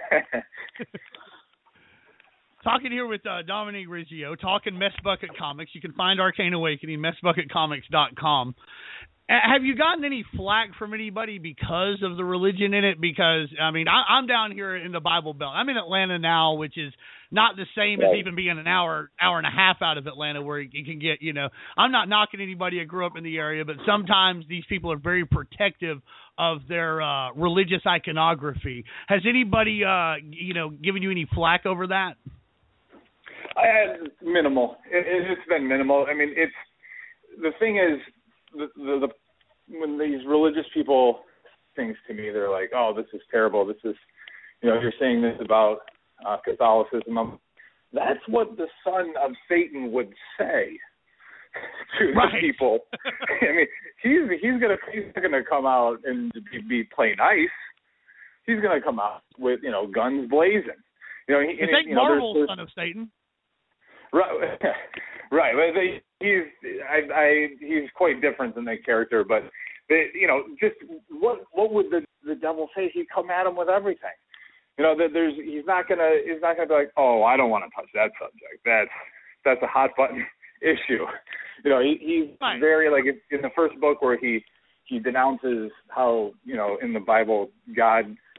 Talking here with uh, Dominique Riggio, talking Mess Bucket Comics. You can find Arcane Awakening, mess bucket comics dot com. Have you gotten any flack from anybody because of the religion in it? Because, I mean, I, I'm down here in the Bible Belt. I'm in Atlanta now, which is not the same right. as even being an hour, hour and a half out of Atlanta where you can get, you know, I'm not knocking anybody that grew up in the area, but sometimes these people are very protective of their uh, religious iconography. Has anybody, uh, you know, given you any flack over that? I had minimal. It, it's been minimal. I mean, it's the thing is, the, the, the when these religious people things to me, they're like, "Oh, this is terrible. This is, you know, you're saying this about uh, Catholicism." I'm, that's what the son of Satan would say to right. the people. I mean, he's he's gonna he's not gonna come out and be, be play nice. He's gonna come out with you know guns blazing. You know, he, it's and, like you know, Marvel's there's, there's, son of Satan. Right, right. He's I, I he's quite different than that character, but they, you know, just what what would the the devil say? He'd come at him with everything. You know, there's he's not gonna he's not gonna be like, oh, I don't want to touch that subject. That's that's a hot button issue. You know, he, he's right. very like in the first book where he he denounces how you know in the Bible God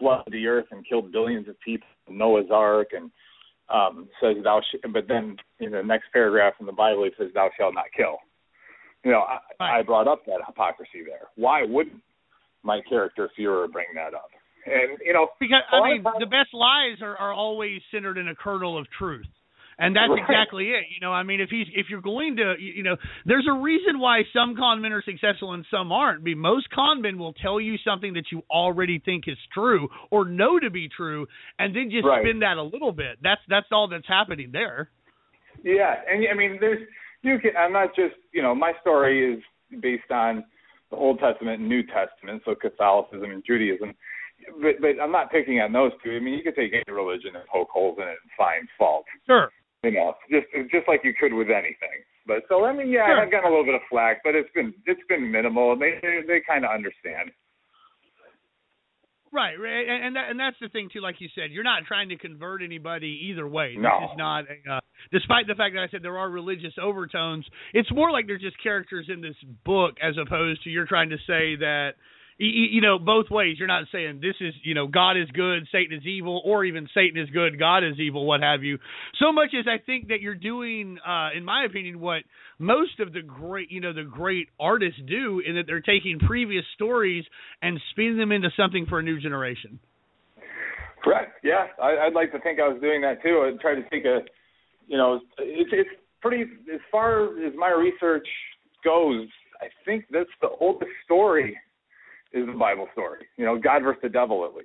flooded the earth and killed billions of people, Noah's Ark, and um, says thou sh-, but then in the next paragraph in the Bible it says thou shalt not kill. You know, I, right. I brought up that hypocrisy there. Why wouldn't my character Führer bring that up? And, you know, because I mean, times, the best lies are, are always centered in a kernel of truth. And that's right. exactly it. You know, I mean, if he's if you're going to, you know, there's a reason why some con men are successful and some aren't. Be most con men will tell you something that you already think is true or know to be true, and then just right. spin that a little bit. That's that's all that's happening there. Yeah, and I mean, there's you can. I'm not just you know, my story is based on the Old Testament and New Testament, so Catholicism and Judaism. But but I'm not picking on those two. I mean, you could take any religion and poke holes in it and find fault. Sure. You know, just just like you could with anything. But so I mean, yeah, sure. I've gotten a little bit of flack, but it's been it's been minimal, and they they, they kind of understand. Right, right, and that, and that's the thing too. Like you said, you're not trying to convert anybody either way. This no. is not, a, uh, despite the fact that I said there are religious overtones. It's more like there's just characters in this book, as opposed to you're trying to say that. You know, both ways. You're not saying this is, you know, God is good, Satan is evil, or even Satan is good, God is evil, what have you. So much as I think that you're doing, uh, in my opinion, what most of the great, you know, the great artists do, in that they're taking previous stories and spinning them into something for a new generation. Correct. Yeah, I, I'd like to think I was doing that too. I'd try to take a, you know, it's it's pretty, as far as my research goes, I think that's the oldest story is the Bible story, you know, God versus the devil at least.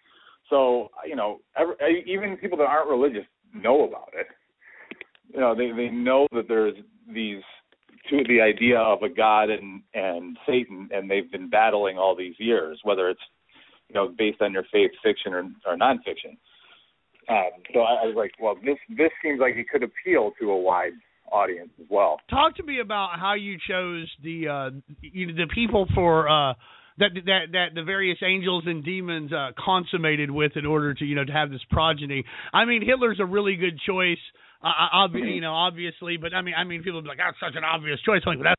So, you know, every, even people that aren't religious know about it. You know, they, they know that there's these, to the idea of a God and, and Satan, and they've been battling all these years, whether it's, you know, based on your faith, fiction, or, or nonfiction. Um, so I, I was like, well, this this seems like it could appeal to a wide audience as well. Talk to me about how you chose the uh, you know, the people for uh, that that that the various angels and demons uh, consummated with in order to you know to have this progeny. I mean, Hitler's a really good choice, uh, ob- you know, obviously, but I mean, I mean, people will be like, that's such an obvious choice. I'm like,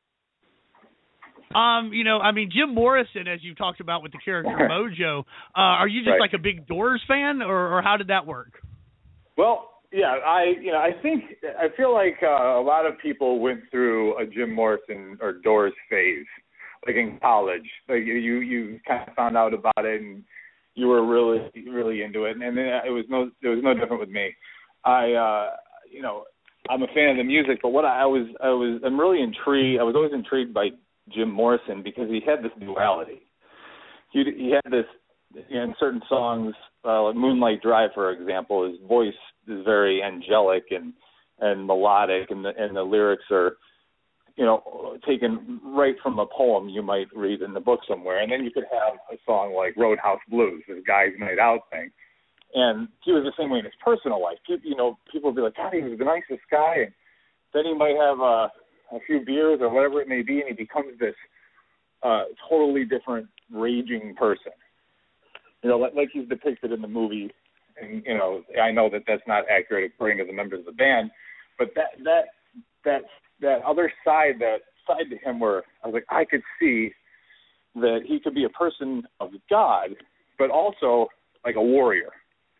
that's Um, you know, I mean, Jim Morrison, as you talked about with the character Mojo, uh, are you just right. like a big Doors fan, or, or how did that work? Well, yeah, I, you know, I think I feel like uh, a lot of people went through a Jim Morrison or Doors phase, like in college. Like you, you, you kind of found out about it and you were really, really into it, and then it was no, it was no different with me. I, uh, you know, I'm a fan of the music, but what I, I was, I was, I'm really intrigued. I was always intrigued by Jim Morrison because he had this duality. He he had this, you know, in certain songs, uh, like Moonlight Drive, for example, his voice is very angelic and, and melodic, and the and the lyrics are, you know, taken right from a poem you might read in the book somewhere. And then you could have a song like Roadhouse Blues, this Guy's Night Out thing. And he was the same way in his personal life. You know, people would be like, God, he was the nicest guy. And then he might have a a few beers or whatever it may be, and he becomes this uh, totally different, raging person. You know, like, like he's depicted in the movie. And, you know, I know that that's not accurate according to the members of the band, but that that that that other side, that side to him where I was like, I could see that he could be a person of God, but also like a warrior.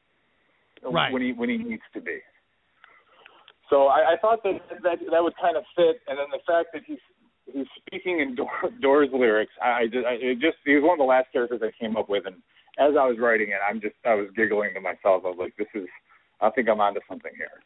Right. When he when he needs to be. So I, I thought that, that that would kind of fit, and then the fact that he's he's speaking in Door, Doors lyrics, I, I just I, it just he was one of the last characters I came up with, and as I was writing it, I'm just I was giggling to myself. I was like, this is, I think I'm onto something here.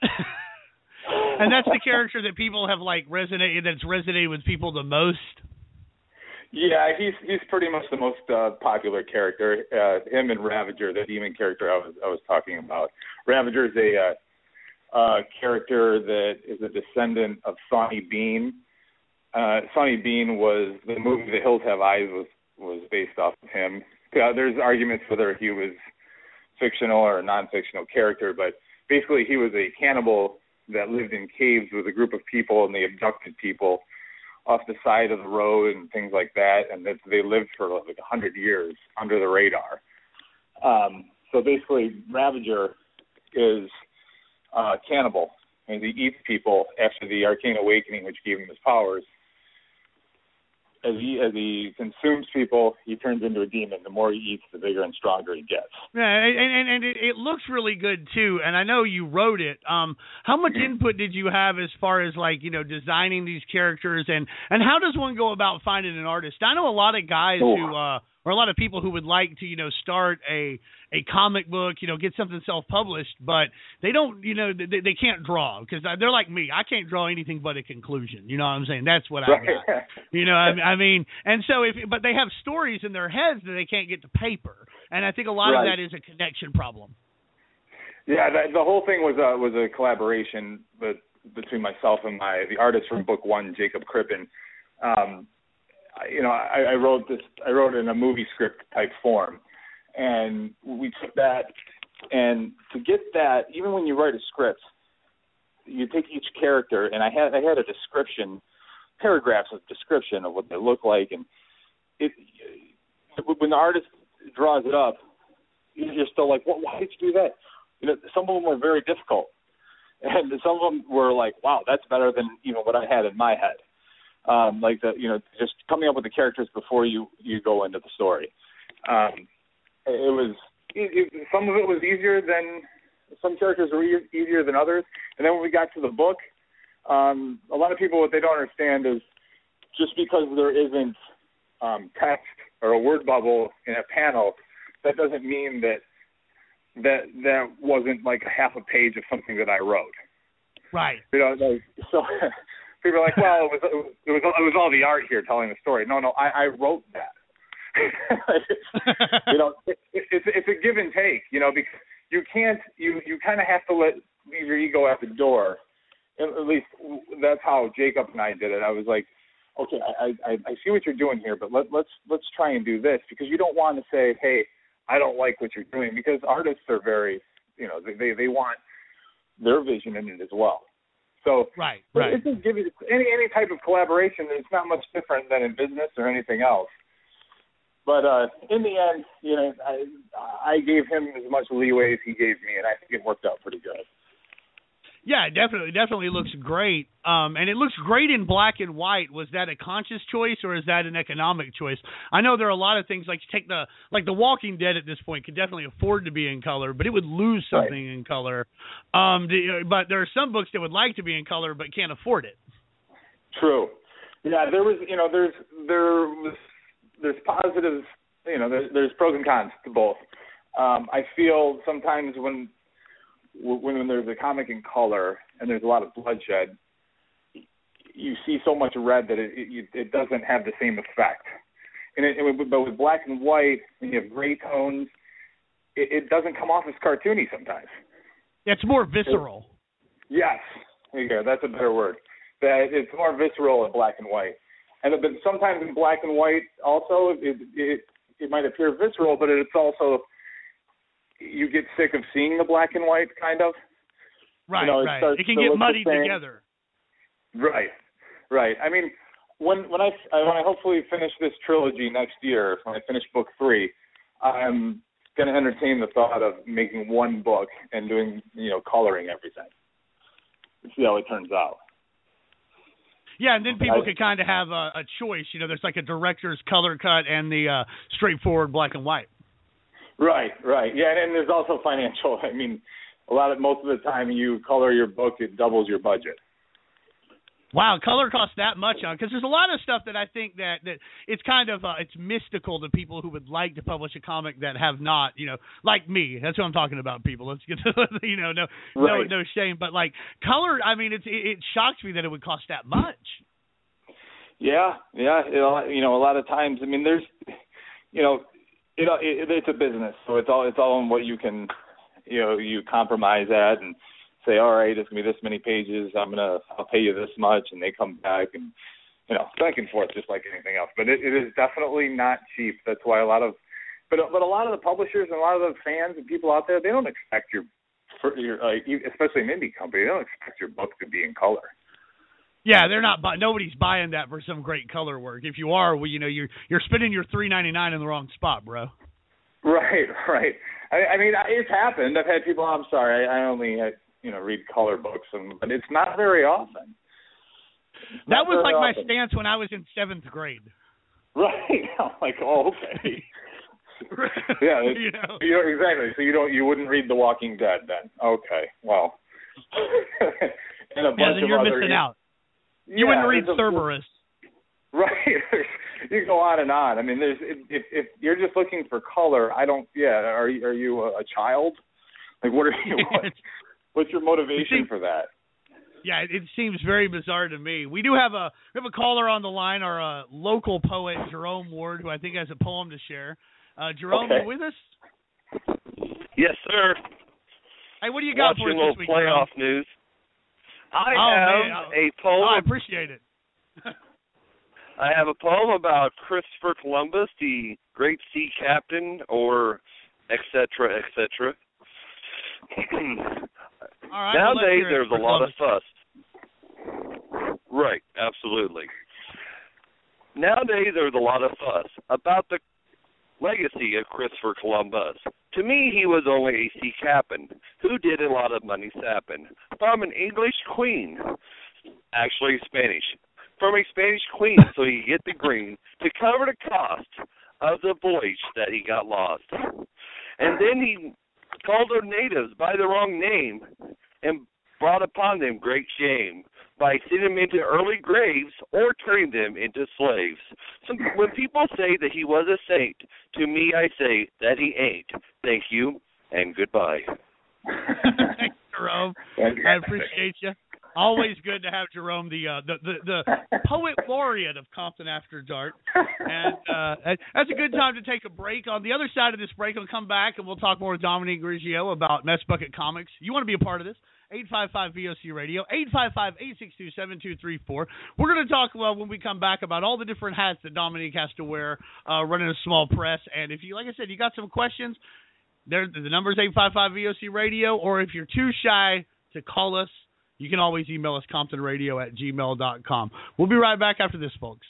And that's the character that people have like resonated, that's resonated with people the most. Yeah, he's he's pretty much the most uh, popular character. Uh, him and Ravager, the demon character I was I was talking about. Ravager is a uh, Uh, character that is a descendant of Sawney Bean. Uh, Sawney Bean was, the movie The Hills Have Eyes was, was based off of him. Uh, there's arguments whether he was fictional or a non-fictional character, but basically he was a cannibal that lived in caves with a group of people, and they abducted people off the side of the road and things like that, and that they lived for like a hundred years under the radar. Um, so basically Ravager is Uh, cannibal, and he eats people after the Arcane Awakening, which gave him his powers. as he as he consumes people, he turns into a demon. The more he eats, the bigger and stronger he gets. Yeah, and and, and it, it looks really good too. And I know you wrote it. Um, how much input did you have as far as like you know designing these characters, and and how does one go about finding an artist? I know a lot of guys oh. who. Uh, Or a lot of people who would like to, you know, start a a comic book, you know, get something self-published, but they don't, you know, they, they can't draw because they're like me. I can't draw anything but a conclusion. You know what I'm saying? That's what I got. You know, I, I mean, and so if, but they have stories in their heads that they can't get to paper, and I think a lot right. of that is a connection problem. Yeah, the, the whole thing was a was a collaboration, but between myself and my the artist from book one, Jacob Crippen. Um, You know, I, I wrote this. I wrote it in a movie script type form, and we took that. And to get that, even when you write a script, you take each character, and I had I had a description, paragraphs of description of what they look like, and it when the artist draws it up, you're still like, well, why did you do that? You know, some of them were very difficult, and some of them were like, wow, that's better than even what I had in my head. Um, like the, you know, just coming up with the characters before you, you go into the story. Um, it was it, it, some of it was easier than some characters were e- easier than others. And then when we got to the book, um, a lot of people what they don't understand is just because there isn't um, text or a word bubble in a panel, that doesn't mean that that that wasn't like a half a page of something that I wrote. Right. You know, like, so. People are like, well, it was, it was it was it was all the art here telling the story. No, no, I, I wrote that. you know, it, it, it's it's a give and take. You know, because you can't you you kind of have to let leave your ego at the door. And at least that's how Jacob and I did it. I was like, okay, I I, I see what you're doing here, but let let's let's try and do this because you don't want to say, hey, I don't like what you're doing because artists are very, you know, they they, they want their vision in it as well. So right, right. It's just giving any any type of collaboration. It's not much different than in business or anything else. But uh, in the end, you know, I, I gave him as much leeway as he gave me, and I think it worked out pretty good. Yeah, definitely, definitely looks great. Um, and it looks great in black and white. Was that a conscious choice or is that an economic choice? I know there are a lot of things like take the like The Walking Dead at this point could definitely afford to be in color, but it would lose something right. in color. Um, but there are some books that would like to be in color but can't afford it. True. Yeah, there was, you know, there's there was there's positives, you know, there's, there's pros and cons to both. Um, I feel sometimes when When, when there's a comic in color and there's a lot of bloodshed, you see so much red that it it, it doesn't have the same effect. And it, it, but with black and white, when you have gray tones, it, it doesn't come off as cartoony sometimes. It's more visceral. It, yes, there you go. That's a better word. That it's more visceral in black and white. And but sometimes in black and white, also it it, it might appear visceral, but it's also you get sick of seeing the black and white, kind of. Right, you know, it right. It can get muddied together. Right, right. I mean, when when I when I hopefully finish this trilogy next year, when I finish book three, I'm going to entertain the thought of making one book and doing, you know, coloring everything. See how it turns out. Yeah, and then people I, could kind of have a, a choice. You know, there's like a director's color cut and the uh, straightforward black and white. Right, right. Yeah, and there's also financial. I mean, a lot of most of the time you color your book, it doubles your budget. Wow, color costs that much on because there's a lot of stuff that I think that, that it's kind of uh, it's mystical to people who would like to publish a comic that have not, you know, like me. That's what I'm talking about, people. Let's get to, you know, no, right. no, no shame, but like color. I mean, it's it, it shocks me that it would cost that much. Yeah, yeah. It, you know, a lot of times, I mean, there's, you know. It, it, it's a business, so it's all it's all on what you can, you know, you compromise at and say, all right, it's gonna be this many pages. I'm gonna I'll pay you this much, and they come back and, you know, back and forth just like anything else. But it, it is definitely not cheap. That's why a lot of, but but a lot of the publishers and a lot of the fans and people out there, they don't expect your, for your like, especially an indie company, they don't expect your book to be in color. Yeah, they're not. Buy- nobody's buying that for some great color work. If you are, well, you know, you're you're spending your three ninety-nine in the wrong spot, bro. Right, right. I, I mean, it's happened. I've had people. I'm sorry, I, I only had, you know read color books, and but it's not very often. It's that was like often. my stance when I was in seventh grade. Right. I'm like, oh, okay. yeah, you know. you know, exactly. So you don't, you wouldn't read The Walking Dead then? Okay, well. and a bunch yeah, then of you're other, missing out. You yeah, wouldn't read a, Cerberus. Right. You go on and on. I mean, there's if, if you're just looking for color, I don't. Yeah, are you are you a, a child? Like, what are you? What, what's your motivation seems, for that? Yeah, it, it seems very bizarre to me. We do have a we have a caller on the line, our uh, local poet Jerome Ward, who I think has a poem to share. Uh, Jerome, okay. you with us? Yes, sir. Hey, what do you got Watching for us this week? playoff Jerome? news. I oh, have man. a poem. Oh, I appreciate it. I have a poem about Christopher Columbus, the great sea captain, or et cetera, et cetera. All right, Nowadays, well, there's a lot of fuss. Right, absolutely. Nowadays, there's a lot of fuss about the legacy of Christopher Columbus. To me, he was only a sea captain who did a lot of money sapping from an English queen, actually Spanish, from a Spanish queen, so he get the green to cover the cost of the voyage that he got lost. And then he called their natives by the wrong name and brought upon them great shame by sending them into early graves or turning them into slaves. So when people say that he was a saint, to me I say that he ain't. Thank you and goodbye. Thanks, Jerome. I appreciate you. Always good to have Jerome, the uh, the, the the poet laureate of Compton After Dark. And uh, that's a good time to take a break. On the other side of this break, we'll come back and we'll talk more with Dominique Grigio about Mess Bucket Comics. You want to be a part of this? eight five five V O C Radio, eight five five, eight six two, seven two three four. We're going to talk well, when we come back about all the different hats that Dominique has to wear uh, running a small press. And if you, like I said, you got some questions, there the number is eight five five V O C Radio, or if you're too shy to call us, you can always email us, compton radio at gmail dot com. We'll be right back after this, folks.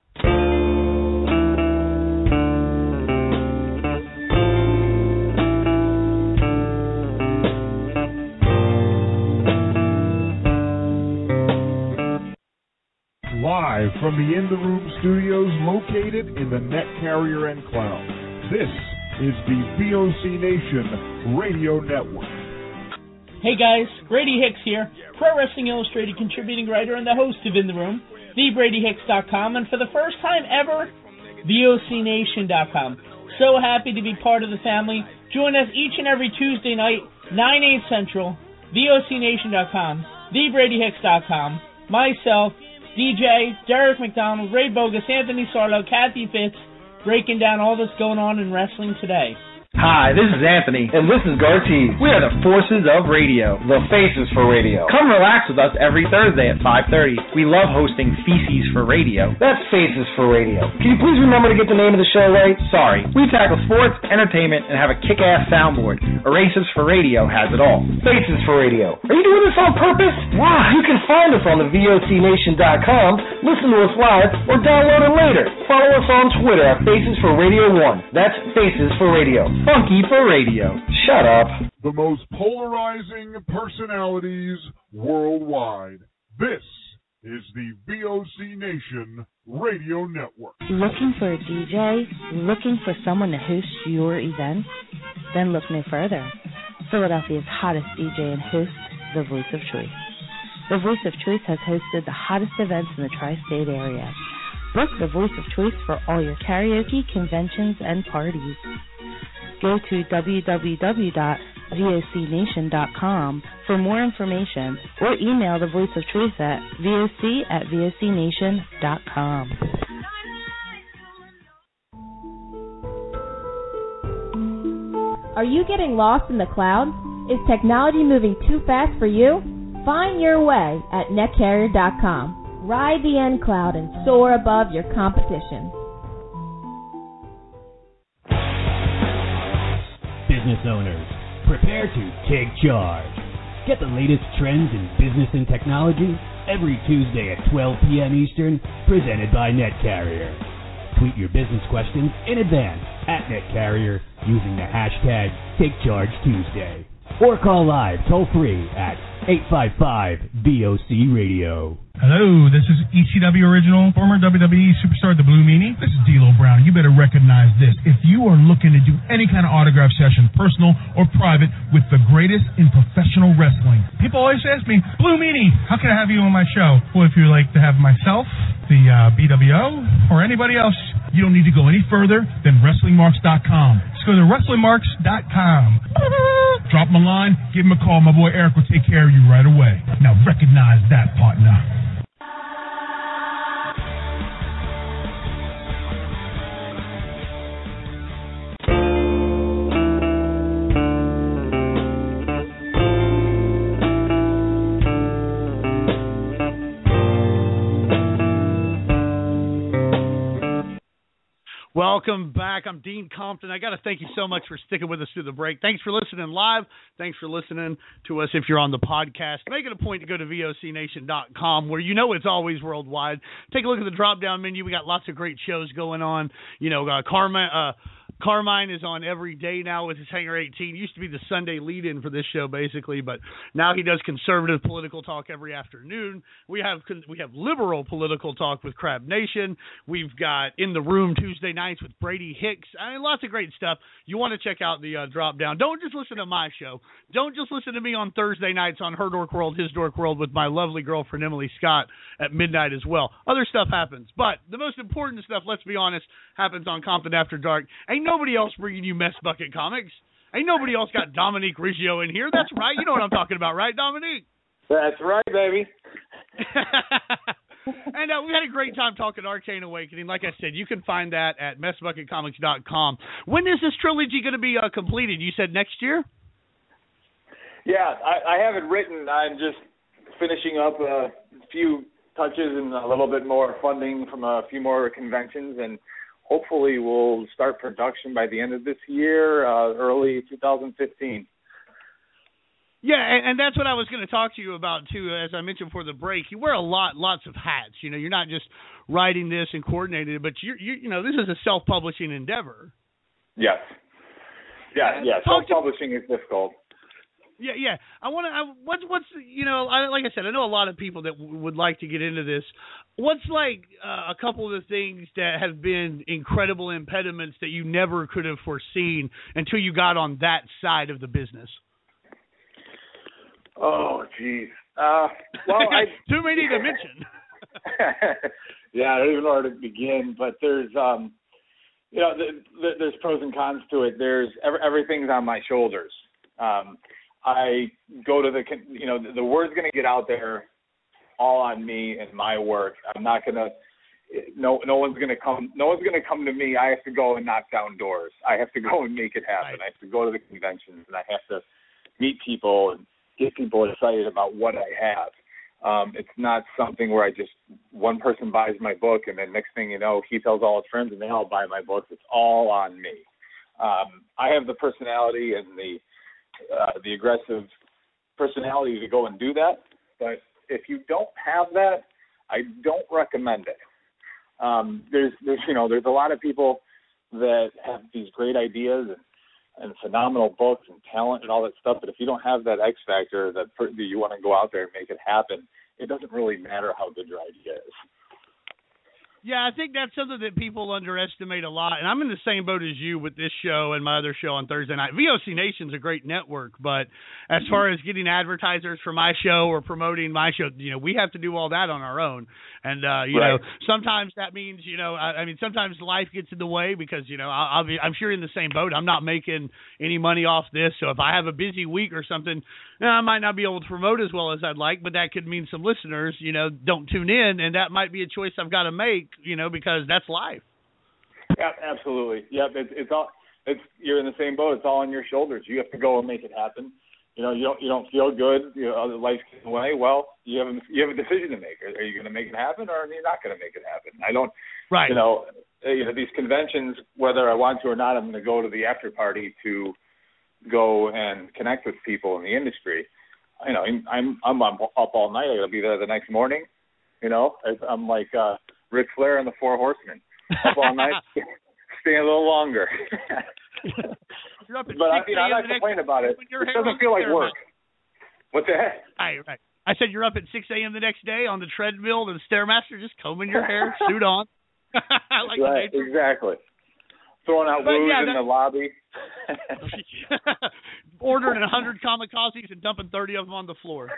Live from the In the Room studios located in the Net Carrier Enclave, this is the V O C Nation Radio Network. Hey guys, Brady Hicks here, Pro Wrestling Illustrated contributing writer and the host of In the Room, the brady hicks dot com, and for the first time ever, V O C nation dot com. So happy to be part of the family. Join us each and every Tuesday night, nine, eight Central, V O C nation dot com, the brady hicks dot com, myself, D J, Derek McDonald, Ray Bogus, Anthony Sarlo, Kathy Fitz, breaking down all that's going on in wrestling today. Hi, this is Anthony. And this is Gartese. We are the Forces of Radio. The Faces for Radio. Come relax with us every Thursday at five thirty. We love hosting Feces for Radio. That's Faces for Radio. Can you please remember to get the name of the show right? Sorry. We tackle sports, entertainment, and have a kick-ass soundboard. Erases for Radio has it all. Faces for Radio. Are you doing this on purpose? Why? You can find us on the V O C nation dot com, listen to us live, or download it later. Follow us on Twitter at Faces for Radio one. That's Faces for Radio. Funky for radio. Shut up. The most polarizing personalities worldwide. This is the V O C Nation Radio Network. Looking for a D J? Looking for someone to host your event? Then look no further. Philadelphia's hottest D J and host, the Voice of Choice. The Voice of Choice has hosted the hottest events in the tri-state area. Book the Voice of Choice for all your karaoke, conventions, and parties. Go to w w w dot v o c nation dot com for more information, or email the Voice of Choice at voc at v o c nation dot com. Are you getting lost in the clouds? Is technology moving too fast for you? Find your way at net carrier dot com. Ride the N cloud and soar above your competition. Business owners, prepare to take charge. Get the latest trends in business and technology every Tuesday at twelve p.m. Eastern, presented by NetCarrier. Tweet your business questions in advance at NetCarrier using the hashtag TakeChargeTuesday. Or call live toll-free at eight five five V O C Radio. Hello, this is E C W original, former W W E superstar, the Blue Meanie. This is D'Lo Brown. You better recognize this. If you are looking to do any kind of autograph session, personal or private, with the greatest in professional wrestling, people always ask me, Blue Meanie, how can I have you on my show? Well, if you like to have myself, the uh, B W O, or anybody else, you don't need to go any further than Wrestling Marks dot com. Just go to Wrestling Marks dot com. Drop him a line, give him a call. My boy Eric will take care of you right away. Now recognize that, partner. Welcome back. I'm Dean Compton. I got to thank you so much for sticking with us through the break. Thanks for listening live. Thanks for listening to us if you're on the podcast. Make it a point to go to V O C Nation dot com, where you know it's always worldwide. Take a look at the drop-down menu. We got lots of great shows going on. You know, uh, Karma... Uh, Carmine is on every day now with his Hangar eighteen. Used to be the Sunday lead-in for this show, basically, but now he does conservative political talk every afternoon. We have we have liberal political talk with Crab Nation. We've got In the Room Tuesday nights with Brady Hicks. I mean, lots of great stuff. You want to check out the uh, drop-down. Don't just listen to my show. Don't just listen to me on Thursday nights on Her Dork World, His Dork World with my lovely girlfriend Emily Scott at midnight as well. Other stuff happens, but the most important stuff, let's be honest, happens on Compton After Dark. Ain't nobody else bringing you Mess Bucket Comics. Ain't nobody else got Dominique Riggio in here. That's right. You know what I'm talking about, right, Dominique? That's right, baby. And uh, we had a great time talking Arcane Awakening. Like I said, you can find that at Mess Bucket Comics dot com. When is this trilogy going to be uh, completed? You said next year? Yeah, I, I have it written. I'm just finishing up a few touches and a little bit more funding from a few more conventions, and hopefully we'll start production by the end of this year, uh, early two thousand fifteen. Yeah, and, and that's what I was going to talk to you about, too. As I mentioned before the break, you wear a lot, lots of hats. You know, you're not just writing this and coordinating it, but, you're, you you know, this is a self-publishing endeavor. Yes. Yeah, yeah, self-publishing is difficult. Yeah, yeah. I want to. What's what's you know, I, like I said, I know a lot of people that w- would like to get into this. What's like uh, a couple of the things that have been incredible impediments that you never could have foreseen until you got on that side of the business? Oh, geez. Uh, well, I too many to mention. Yeah, I don't even know where to begin. But there's, um, you know, the, the, there's pros and cons to it. There's every, everything's on my shoulders. Um, I go to the, you know, the, the word's going to get out there all on me and my work. I'm not going to, no, no one's going to come, no one's going to come to me. I have to go and knock down doors. I have to go and make it happen. I have to go to the conventions, and I have to meet people and get people excited about what I have. Um, it's not something where I just, one person buys my book and then next thing you know, he tells all his friends and they all buy my books. It's all on me. Um, I have the personality and the, Uh, the aggressive personality to go and do that, but if you don't have that, I don't recommend it. Um, there's, there's, you know, there's a lot of people that have these great ideas and, and phenomenal books and talent and all that stuff, but if you don't have that X factor that, that you want to go out there and make it happen, it doesn't really matter how good your idea is. Yeah, I think that's something that people underestimate a lot, and I'm in the same boat as you with this show and my other show on Thursday night. V O C Nation's a great network, but as far as getting advertisers for my show or promoting my show, you know, we have to do all that on our own. And, uh, you right. know, sometimes that means, you know, I, I mean, sometimes life gets in the way because, you know, I'll, I'll be, I'm sure you're in the same boat. I'm not making any money off this, so if I have a busy week or something, you know, I might not be able to promote as well as I'd like, but that could mean some listeners, you know, don't tune in, and that might be a choice I've got to make, you know, because that's life. Yeah, absolutely. Yep, it's, it's all. It's you're in the same boat. It's all on your shoulders. You have to go and make it happen. You know, you don't you don't feel good. You know, life's getting away. Well, you have a, you have a decision to make. Are, are you going to make it happen, or are you not going to make it happen? I don't. Right. You know, you know these conventions, whether I want to or not, I'm going to go to the after party to go and connect with people in the industry. You know, I'm I'm up all night. I got to be there the next morning. You know, I'm like uh, Ric Flair and the Four Horsemen. Up all night, stay a little longer. You're up at but I six mean, I'm not complaining about it. It doesn't feel like work. What's that? Right, right. I said you're up at six a.m. the next day on the treadmill and the Stairmaster, just combing your hair, suit on. like right, exactly. Throwing out woos yeah, in the lobby. Ordering a hundred kamikazes and dumping thirty of them on the floor.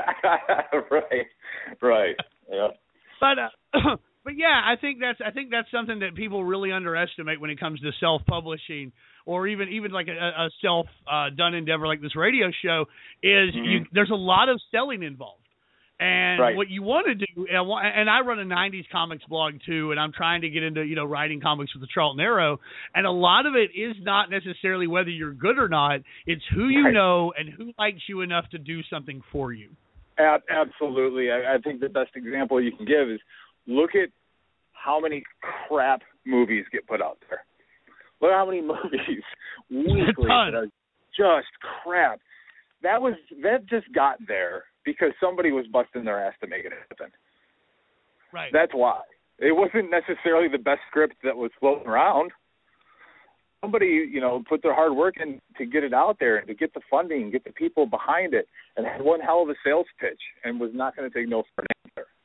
right, right. Yeah. But uh, but yeah, I think that's I think that's something that people really underestimate when it comes to self-publishing, or even even like a, a self uh, done endeavor like this radio show. Is mm-hmm. you, there's a lot of selling involved. And right. what you want to do, and I run a nineties comics blog too, and I'm trying to get into, you know, writing comics with the Charlton Arrow, and a lot of it is not necessarily whether you're good or not, it's who you right. know and who likes you enough to do something for you. Absolutely. I, I think the best example you can give is look at how many crap movies get put out there. Look at how many movies weekly that are just crap. That was that just got there because somebody was busting their ass to make it happen. Right. That's why. It wasn't necessarily the best script that was floating around. Somebody, you know, put their hard work in to get it out there and to get the funding, get the people behind it, and had one hell of a sales pitch and was not going to take no for an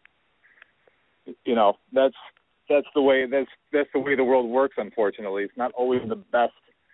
answer. You know, that's that's the way that's that's the way the world works. Unfortunately, it's not always the best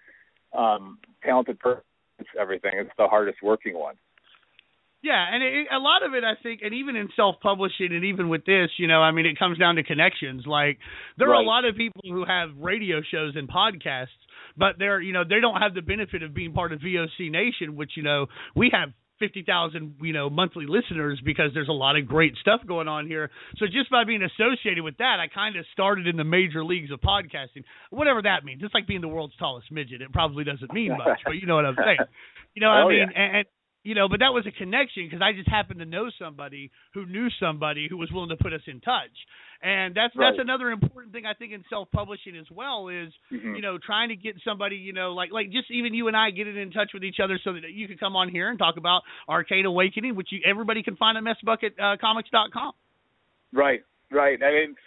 um, talented person. It's everything. It's the hardest working one. Yeah, and it, a lot of it, I think, and even in self-publishing and even with this, you know, I mean, it comes down to connections. Like, there right. are a lot of people who have radio shows and podcasts, but they're, you know, they don't have the benefit of being part of V O C Nation, which, you know, we have fifty thousand, you know, monthly listeners because there's a lot of great stuff going on here. So just by being associated with that, I kind of started in the major leagues of podcasting, whatever that means. It's like being the world's tallest midget. It probably doesn't mean much, but you know what I'm saying. You know what oh, I mean? Yeah. And, and you know, but that was a connection because I just happened to know somebody who knew somebody who was willing to put us in touch. And that's right. that's another important thing I think in self-publishing as well is, mm-hmm. you know, trying to get somebody, you know, like like just even you and I getting in touch with each other so that you can come on here and talk about Arcade Awakening, which you, everybody can find at mess bucket comics dot com. Right, right. I mean,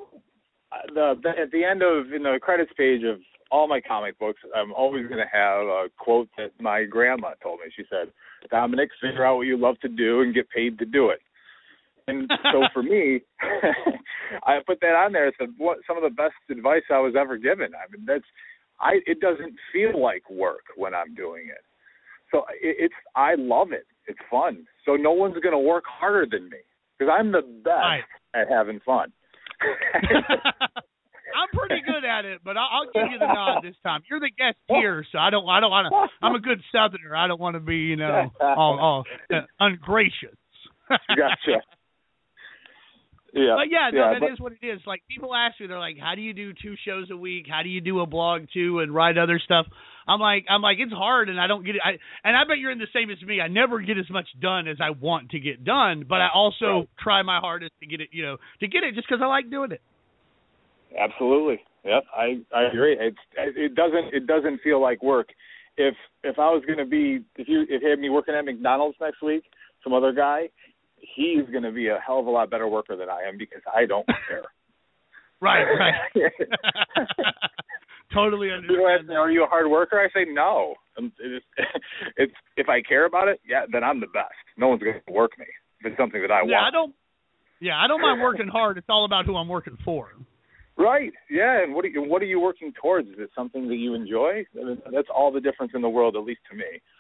the, the at the end of, in the credits page of all my comic books, I'm always going to have a quote that my grandma told me. She said, Dominic, figure out what you love to do and get paid to do it. And so for me, I put that on there. It's a, what, some of the best advice I was ever given. I mean, that's, I, it doesn't feel like work when I'm doing it. So it, it's, I love it. It's fun. So no one's going to work harder than me because I'm the best right. at having fun. I'm pretty good at it, but I'll, I'll give you the nod this time. You're the guest here, so I don't. I don't want to. I'm a good Southerner. I don't want to be, you know, all, all uh, ungracious. Gotcha. Yeah. But yeah, no, yeah, that but, is what it is. Like people ask me, they're like, "How do you do two shows a week? How do you do a blog too and write other stuff?" I'm like, I'm like, it's hard, and I don't get it. I, and I bet you're in the same as me. I never get as much done as I want to get done, but I also right. try my hardest to get it, you know, to get it just because I like doing it. Absolutely. Yep. I, I agree. It's, it doesn't, it doesn't feel like work. If, if I was going to be, if you, if you had me working at McDonald's next week, some other guy, he's going to be a hell of a lot better worker than I am because I don't care. Right. Right. Totally understand. Are you a hard worker? I say no. It's, it's, if I care about it, yeah, then I'm the best. No one's going to work me if it's something that I yeah, want. I don't, yeah, I don't mind working hard. It's all about who I'm working for. Right. Yeah. And what are you, what are you working towards? Is it something that you enjoy? I mean, that's all the difference in the world, at least to me.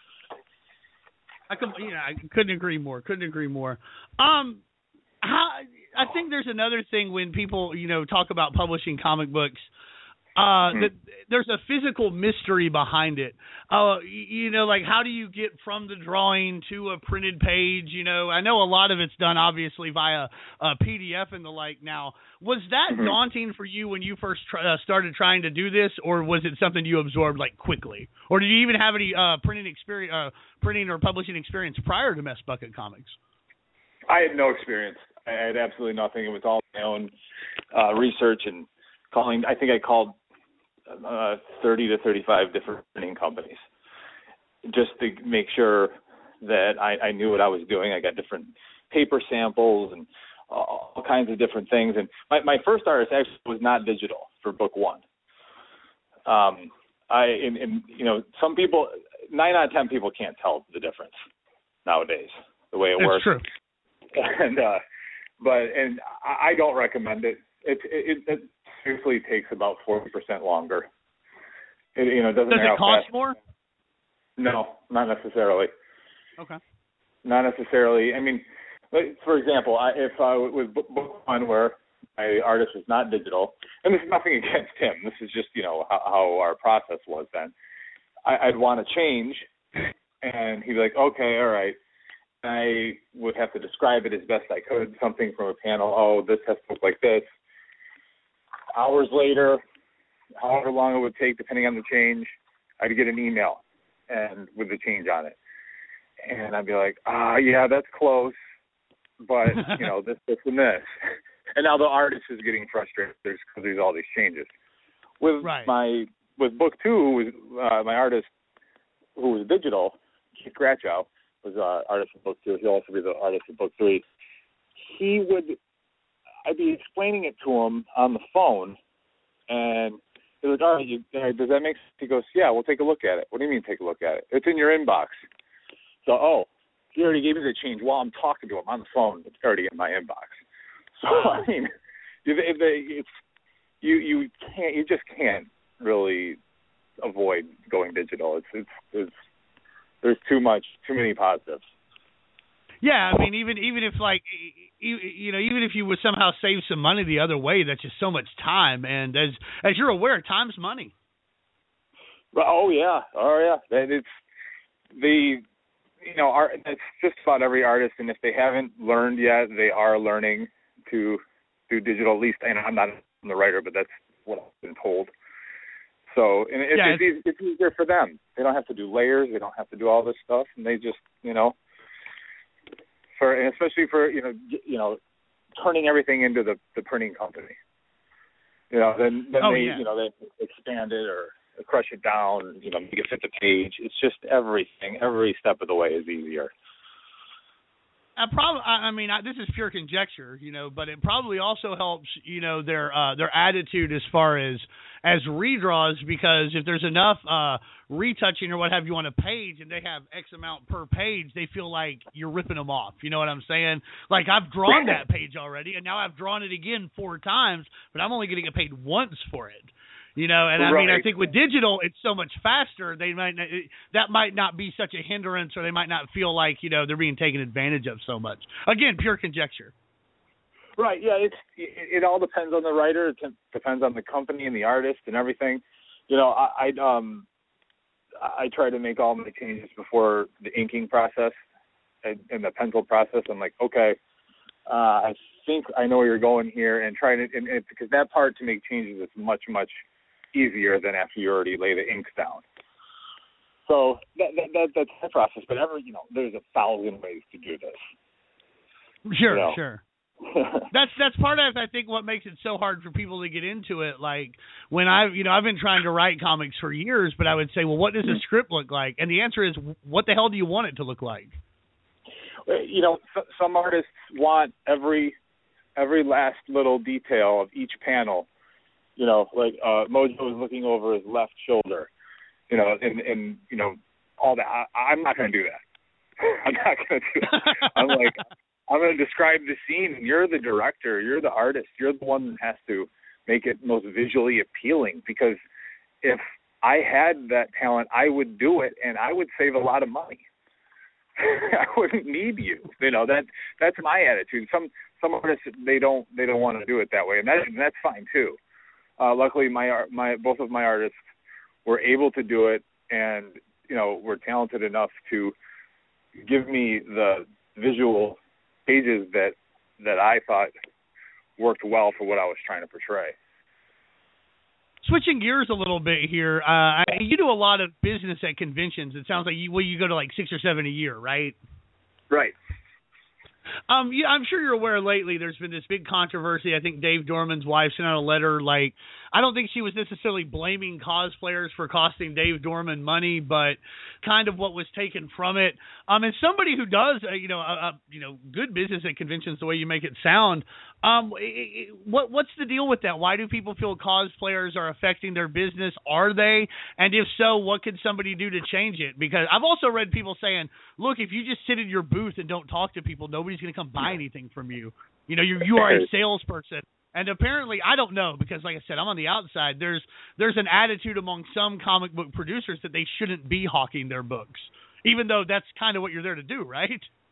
I could, yeah, I couldn't agree more. Couldn't agree more. Um, how, I think there's another thing when people, you know, talk about publishing comic books. Uh, mm-hmm. that there's a physical mystery behind it. Uh, you know, like how do you get from the drawing to a printed page? You know, I know a lot of it's done obviously via a P D F and the like. Now, was that mm-hmm. daunting for you when you first try, uh, started trying to do this, or was it something you absorbed like quickly? Or did you even have any uh, printing experience, uh, printing or publishing experience prior to Mess Bucket Comics? I had no experience. I had absolutely nothing. It was all my own uh, research and calling. I think I called Uh, thirty to thirty-five different printing companies just to make sure that I, I knew what I was doing. I got different paper samples and all, all kinds of different things. And my, my first artist actually was not digital for book one. Um, I, and, and, you know, some people, nine out of ten people can't tell the difference nowadays, the way it That's works. True. and uh, but and I don't recommend it. It it, it seriously takes about forty percent longer. It, you know, it doesn't Does matter it how cost fast. more? No, not necessarily. Okay. Not necessarily. I mean, like, for example, I, if I with book, book one where my artist was not digital, and this is nothing against him. This is just, you know, how, how our process was then. I, I'd want to change, and he'd be like, okay, all right. I would have to describe it as best I could, something from a panel. Oh, this has to look like this. Hours later, however long it would take, depending on the change, I'd get an email and with the change on it. And I'd be like, ah, yeah, that's close, but, you know, this, this, and this. And now the artist is getting frustrated because there's all these changes. With right. my with book two, was uh, my artist who was digital, Keith Gratchow, was uh, artist in book two. He'll also be the artist in book three. He would, I'd be explaining it to him on the phone, and he was like, all right, you, does that make sense? He goes, yeah, we'll take a look at it. What do you mean take a look at it? It's in your inbox. So, oh, he already gave me the change while I'm talking to him on the phone. It's already in my inbox. So, I mean, if they, it's, you you can't, you just can't really avoid going digital. It's, it's, it's, there's too much, too many positives. Yeah, I mean, even even if like, you, you know, even if you would somehow save some money the other way, that's just so much time. And as as you're aware, time's money. Oh yeah, oh yeah. It's the, you know, art. It's just about every artist, and if they haven't learned yet, they are learning to do digital. At least, and I'm not the writer, but that's what I've been told. So, and it's, yeah, it's, it's, it's easier for them. They don't have to do layers. They don't have to do all this stuff, and they just, you know, for and especially for you know, you know, turning everything into the, the printing company. You know, then then oh, they, yeah. you know, they expand it or crush it down. You know, make it fit the page. It's just everything. Every step of the way is easier. I probably, I mean, I, this is pure conjecture, you know, but it probably also helps, you know, their uh, their attitude as far as as redraws, because if there's enough uh, retouching or what have you on a page, and they have X amount per page, they feel like you're ripping them off. You know what I'm saying? Like, I've drawn that page already, and now I've drawn it again four times, but I'm only going to get paid once for it. You know, and I right. mean, I think with digital, it's so much faster. They might not, that might not be such a hindrance, or they might not feel like, you know, they're being taken advantage of so much. Again, pure conjecture. Right. Yeah. It's it, it all depends on the writer. It depends on the company and the artist and everything. You know, I I um I try to make all my changes before the inking process and, and the pencil process. I'm like, okay, uh, I think I know where you're going here, and try to and, and because that part to make changes is much much easier than after you already lay the inks down. So that, that, that that's the process. But ever, you know, there's a thousand ways to do this. Sure, you know? sure. that's that's part of, I think, what makes it so hard for people to get into it. Like, when I, you know, I've been trying to write comics for years, but I would say, well, what does a script look like? And the answer is, what the hell do you want it to look like? You know, some artists want every every last little detail of each panel. You know, like uh, Mojo was looking over his left shoulder, you know, and, and you know, all that. I, I'm not going to do that. I'm not going to do that. I'm like, I'm going to describe the scene, and you're the director, you're the artist, you're the one that has to make it most visually appealing, because if I had that talent, I would do it, and I would save a lot of money. I wouldn't need you. You know, that that's my attitude. Some some artists, they don't they don't want to do it that way, and that and that's fine too. Uh, luckily, my my both of my artists were able to do it, and you know, were talented enough to give me the visual pages that that I thought worked well for what I was trying to portray. Switching gears a little bit here, uh, you do a lot of business at conventions. It sounds like you well, you go to like six or seven a year, right? Right. Um, yeah, I'm sure you're aware lately there's been this big controversy. I think Dave Dorman's wife sent out a letter like, I don't think she was necessarily blaming cosplayers for costing Dave Dorman money, but kind of what was taken from it. Um, and somebody who does, uh, you know, a, a you know, good business at conventions, the way you make it sound. Um, it, it, what what's the deal with that? Why do people feel cosplayers are affecting their business? Are they? And if so, what can somebody do to change it? Because I've also read people saying, look, if you just sit in your booth and don't talk to people, nobody's going to come buy anything from you. You know, you you are a salesperson. And apparently, I don't know, because like I said, I'm on the outside. There's there's an attitude among some comic book producers that they shouldn't be hawking their books, even though that's kind of what you're there to do, right?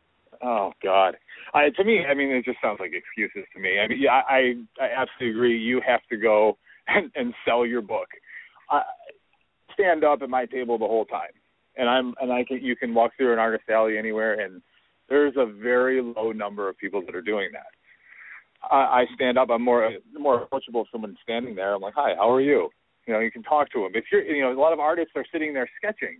Oh God! I, to me, I mean, it just sounds like excuses to me. I mean, yeah, I, I absolutely agree. You have to go and, and sell your book. I stand up at my table the whole time, and I'm and I can you can walk through an artist alley anywhere, and there's a very low number of people that are doing that. I, I stand up. I'm more more approachable if someone's standing there. I'm like, hi, how are you? You know, you can talk to them. If you're, you know, a lot of artists are sitting there sketching.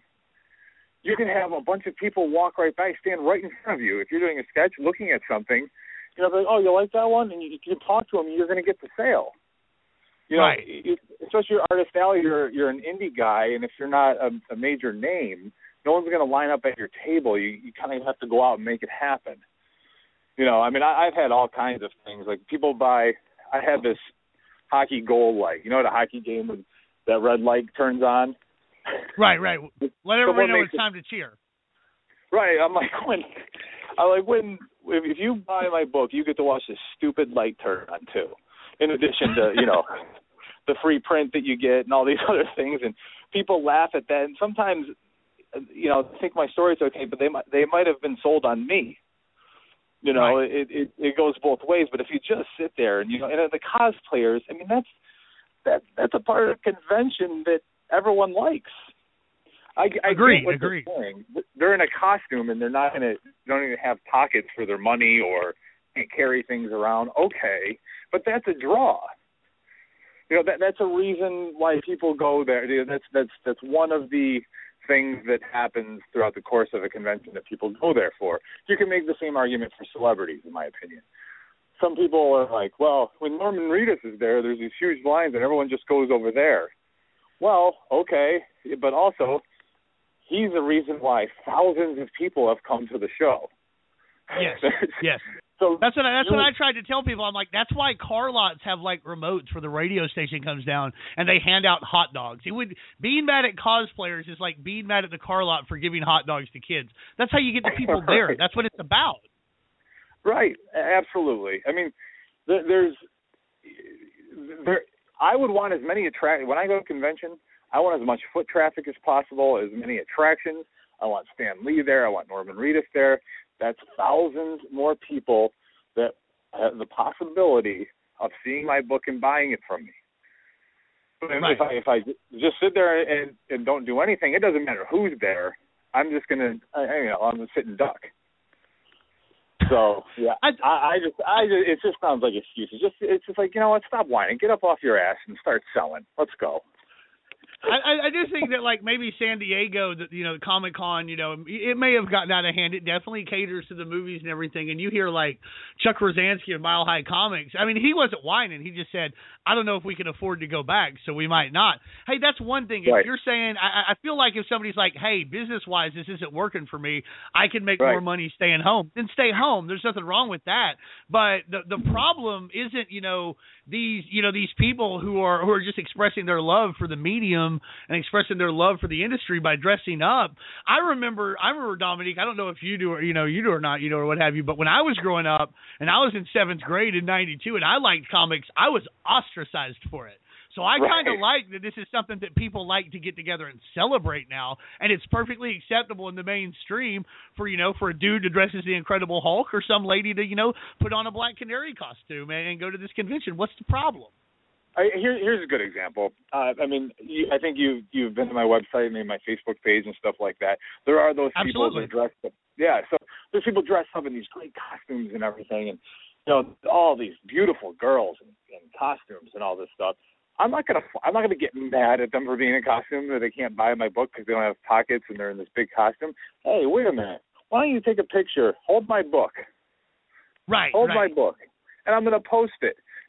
You can have a bunch of people walk right by, stand right in front of you. If you're doing a sketch, looking at something, you know, they're like, oh, you like that one? And you, you can talk to them, and you're going to get the sale. You know, right. it, especially your artist alley, you're, you're an indie guy, and if you're not a, a major name, no one's going to line up at your table. You, you kind of have to go out and make it happen. You know, I mean, I, I've had all kinds of things. Like people buy, I had this hockey goal light. You know, at a hockey game when that red light turns on? Right, right. Let everybody know it's it, time to cheer. Right. I'm like, when, I like when if, if you buy my book, you get to watch this stupid light turn on too. In addition to, you know, the free print that you get and all these other things, and people laugh at that. And sometimes, you know, think my story's okay, but they might they might have been sold on me. You know, right. it, it it goes both ways. But if you just sit there and you know, and the cosplayers, I mean, that's that that's a part of the convention that everyone likes. I, I agree. Get what agree. They're, doing. They're in a costume and they're not going to don't even have pockets for their money or can't carry things around. Okay, but that's a draw. You know, that that's a reason why people go there. That's that's that's one of the things that happens throughout the course of a convention that people go there for. You can make the same argument for celebrities, in my opinion. Some people are like, well, when Norman Reedus is there, there's these huge lines and everyone just goes over there. Well, okay, but also he's the reason why thousands of people have come to the show. Yes, yes. So that's what I, that's what I tried to tell people. I'm like, that's why car lots have like remotes where the radio station comes down and they hand out hot dogs. It would being mad at cosplayers is like being mad at the car lot for giving hot dogs to kids. That's how you get the people there. Right. That's what it's about. Right. Absolutely. I mean, there's there. I would want as many attract when I go to a convention. I want as much foot traffic as possible, as many attractions. I want Stan Lee there. I want Norman Reedus there. That's thousands more people that have the possibility of seeing my book and buying it from me. But right. if I if I just sit there and, and don't do anything, it doesn't matter who's there. I'm just gonna, you know, I'm gonna sit and duck. So yeah, I, I just, I just, it just sounds like excuses. Just, it's just like, you know what? Stop whining. Get up off your ass and start selling. Let's go. I, I do think that, like, maybe San Diego, the, you know, Comic Con, you know, it may have gotten out of hand. It definitely caters to the movies and everything. And you hear, like, Chuck Rosansky of Mile High Comics. I mean, he wasn't whining. He just said, I don't know if we can afford to go back, so we might not. Hey, that's one thing. Right. If you're saying, I, I feel like if somebody's like, hey, business-wise, this isn't working for me, I can make right. more money staying home, then stay home. There's nothing wrong with that. But the the problem isn't, you know, these, you know, these people who are who are just expressing their love for the medium and expressing their love for the industry by dressing up. I remember, I remember Dominique. I don't know if you do or you know you do or not, you know, or what have you. But when I was growing up and I was in seventh grade in ninety-two and I liked comics, I was ostracized for it. So I right. kind of like that this is something that people like to get together and celebrate now, and it's perfectly acceptable in the mainstream for, you know, for a dude to dress as the Incredible Hulk or some lady to, you know, put on a Black Canary costume and, and go to this convention. What's the problem? I, here, here's a good example. Uh, I mean, you, I think you you've been to my website and my Facebook page and stuff like that. There are those people Absolutely. that dress up. Yeah, so there's people dressed up in these great costumes and everything, and you know, all these beautiful girls in, in costumes and all this stuff. I'm not gonna I'm not gonna get mad at them for being in costume that they can't buy my book because they don't have pockets and they're in this big costume. Hey, wait a minute. Why don't you take a picture? Hold my book. Right. Hold right. my book, and I'm gonna post it.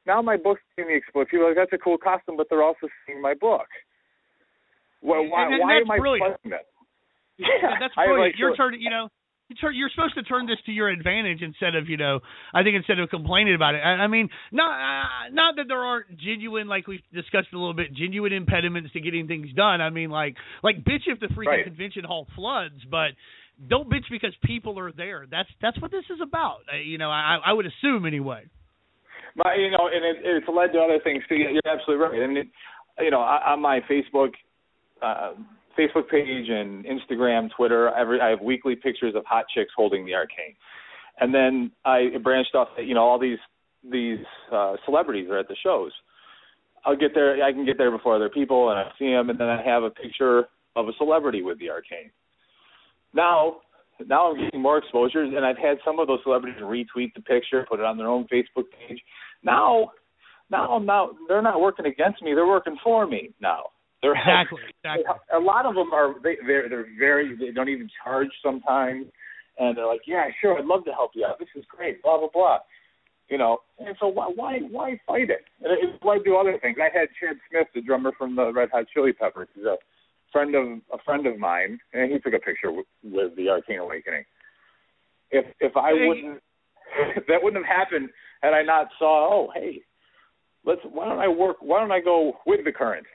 now my book's seeing the explode. People are like, that's a cool costume, but they're also seeing my book. Well, why, and, and why that's am I brilliant. fighting it? Yeah, that's I brilliant. like You're to- turning, you know, you're supposed to turn this to your advantage instead of, you know, I think instead of complaining about it. I, I mean, not uh, not that there aren't genuine, like we've discussed a little bit, genuine impediments to getting things done. I mean, like, like bitch if the freaking Right. convention hall floods, but don't bitch because people are there. That's that's what this is about. Uh, you know, I, I would assume anyway. My, you know, and it, it's led to other things too. You're absolutely right. I mean, it, you know, on my Facebook. Uh, Facebook page and Instagram, Twitter, every, I have weekly pictures of hot chicks holding the arcane. And then I branched off that, you know, all these these uh, celebrities are at the shows. I'll get there, I can get there before other people, and I see them, and then I have a picture of a celebrity with the arcane. Now, now I'm getting more exposures, and I've had some of those celebrities retweet the picture, put it on their own Facebook page. Now, now I'm not, they're not working against me, they're working for me now. They're, exactly, exactly. A lot of them are they, they're they're very they don't even charge sometimes, and they're like, yeah, sure, I'd love to help you out. This is great, blah blah blah, you know. And so why why, why fight it? And it, it led to other things. I had Chad Smith, the drummer from the Red Hot Chili Peppers, who's a friend of a friend of mine, and he took a picture with, with the Arcane Awakening. If if I wouldn't, if that wouldn't have happened had I not saw, oh hey, let's why don't I work? Why don't I go with the current?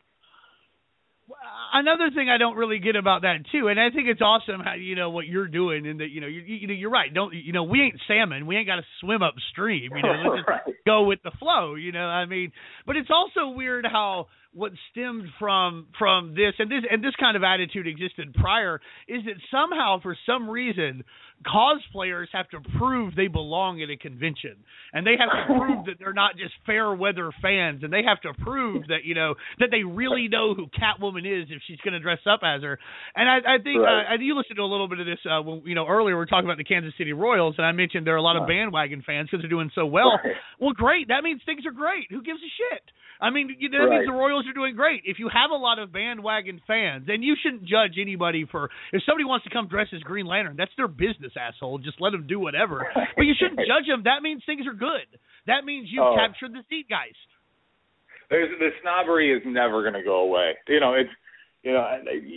Another thing I don't really get about that too, and I think it's awesome how you know what you're doing, and that you know you, you know you're right. Don't you know we ain't salmon, we ain't got to swim upstream. You know, let's just right. go with the flow. You know, I mean, but it's also weird how what stemmed from from this and this and this kind of attitude existed prior is that somehow for some reason cosplayers have to prove they belong at a convention, and they have to prove that they're not just fair weather fans, and they have to prove that you know that they really know who Catwoman is if she's going to dress up as her. And I, I think right. uh, you listened to a little bit of this uh, when you know earlier we were talking about the Kansas City Royals, and I mentioned there are a lot of bandwagon fans because they're doing so well. Right. Well, great, that means things are great. Who gives a shit? I mean, you know, that right. means the Royals are doing great. If you have a lot of bandwagon fans, then you shouldn't judge anybody for if somebody wants to come dress as Green Lantern. That's their business, asshole. Just let them do whatever. But you shouldn't judge them. That means things are good. That means you've oh. captured the seat, guys. There's, the snobbery is never going to go away. You know, it's you know,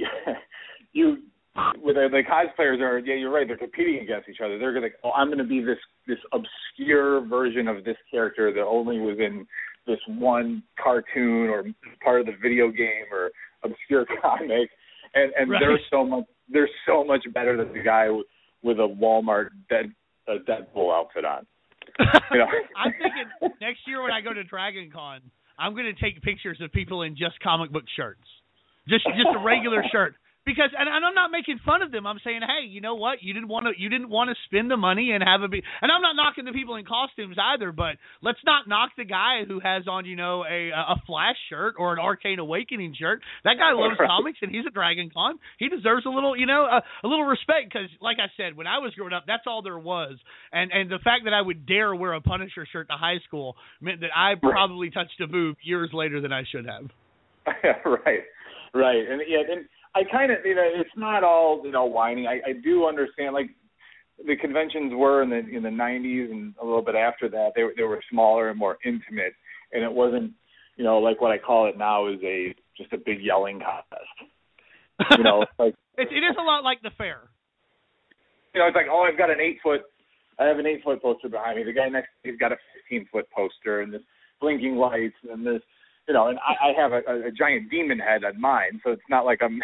you with the, the cosplayers are yeah, you're right. They're competing against each other. They're going to oh, I'm going to be this this obscure version of this character that only was in this one cartoon or part of the video game or obscure comic, and and right. they're so much they're so much better than the guy with, with a Walmart Dead a Deadpool outfit on. You know? I'm thinking next year when I go to Dragon Con, I'm going to take pictures of people in just comic book shirts, just just a regular shirt. Because and, and I'm not making fun of them. I'm saying, hey, you know what? You didn't want to. You didn't want to spend the money and have a. Be- and I'm not knocking the people in costumes either. But let's not knock the guy who has on, you know, a a Flash shirt or an Arcane Awakening shirt. That guy loves right. comics and he's a Dragon Con. He deserves a little, you know, a, a little respect. Because, like I said, when I was growing up, that's all there was. And and the fact that I would dare wear a Punisher shirt to high school meant that I probably touched a boob years later than I should have. right, right, and yeah, and. I kind of, you know, it's not all, you know, whining. I, I do understand, like, the conventions were in the in the nineties and a little bit after that. They, they were smaller and more intimate, and it wasn't, you know, like what I call it now is a just a big yelling contest. You know, like it, it is a lot like the fair. You know, it's like, oh, I've got an eight-foot, I have an eight-foot poster behind me. The guy next to me's got a fifteen-foot poster and this blinking lights and this. You know, and I, I have a, a giant demon head on mine, so it's not like I'm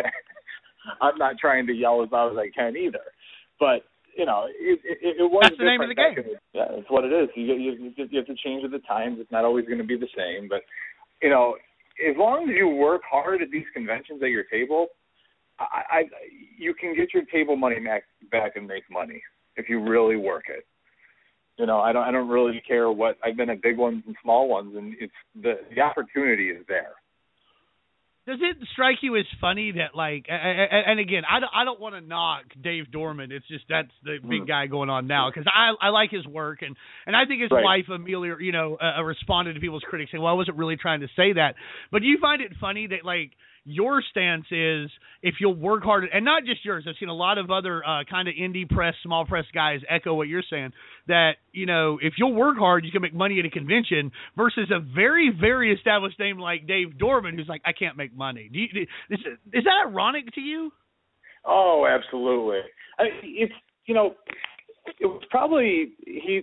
I'm not trying to yell as loud as I can either. But you know, it it, it was that's the name of the game. Yeah, it's what it is. You, you you have to change with the times. It's not always going to be the same. But you know, as long as you work hard at these conventions at your table, I, I you can get your table money back back and make money if you really work it. You know, I don't. I don't really care what. I've been at big ones and small ones, and it's the the opportunity is there. Does it strike you as funny that, like, and again, I don't, I don't want to knock Dave Dorman. It's just that's the big guy going on now because I I like his work and, and I think his right. wife Amelia, you know, uh, responded to people's critics saying, well, I wasn't really trying to say that. But do you find it funny that, like, your stance is if you'll work hard, and not just yours. I've seen a lot of other uh, kind of indie press, small press guys echo what you're saying, that, you know, if you'll work hard, you can make money at a convention versus a very, very established name like Dave Dorman, who's like, I can't make money. Do you, is, is that ironic to you? Oh, absolutely. I, it's, you know, it was probably, he,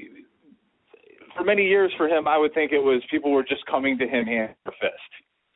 for many years for him, I would think it was people were just coming to him hand over fist.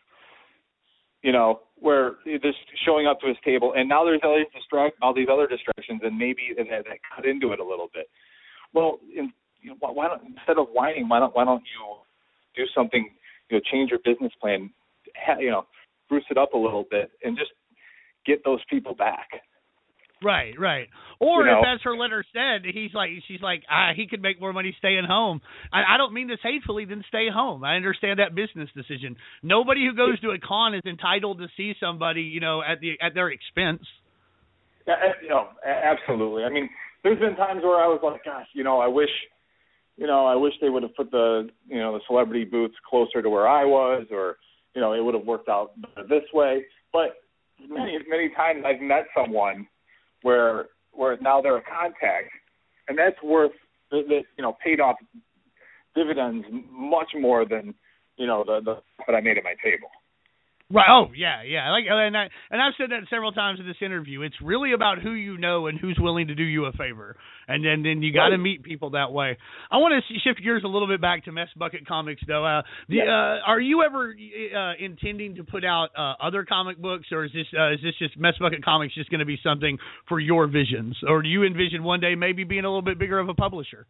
You know, where just showing up to his table, and now there's all these, distract, all these other distractions, and maybe that, that cut into it a little bit. Well, in, you know, why don't, instead of whining, why don't why don't you do something? You know, change your business plan. You know, spruce it up a little bit, and just get those people back. Right, right. Or you know? if, as her letter said, he's like, she's like, ah, he could make more money staying home. I, I don't mean this hatefully. Then stay home. I understand that business decision. Nobody who goes to a con is entitled to see somebody, you know, at the at their expense. Yeah, you know, absolutely. I mean, there's been times where I was like, gosh, you know, I wish, you know, I wish they would have put the, you know, the celebrity booths closer to where I was, or, you know, it would have worked out better this way. But many, many times I've met someone where where now they're a contact, and that's worth, that, you know, paid off dividends much more than, you know, the the that I made at my table. Right. Oh, yeah, yeah. Like, and I and I've said that several times in this interview. It's really about who you know and who's willing to do you a favor, and then then you got to meet people that way. I want to shift gears a little bit back to Mess Bucket Comics, though. Uh, the, yeah. uh, are you ever uh, intending to put out uh, other comic books, or is this uh, is this just Mess Bucket Comics just going to be something for your visions, or do you envision one day maybe being a little bit bigger of a publisher?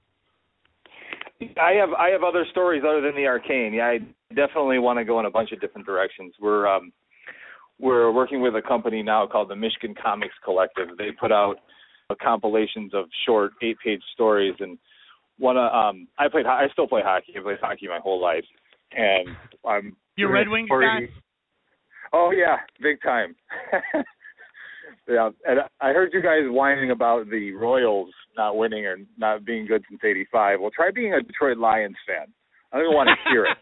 I have I have other stories other than the Arcane. Yeah, I definitely want to go in a bunch of different directions. We're um, we're working with a company now called the Michigan Comics Collective. They put out compilations of short eight-page stories, and one uh, um, I played I still play hockey. I played hockey my whole life, and I'm you're Red Wings guy. Oh yeah, big time. Yeah, and I heard you guys whining about the Royals not winning or not being good since eighty-five. Well, try being a Detroit Lions fan. I don't even want to hear it.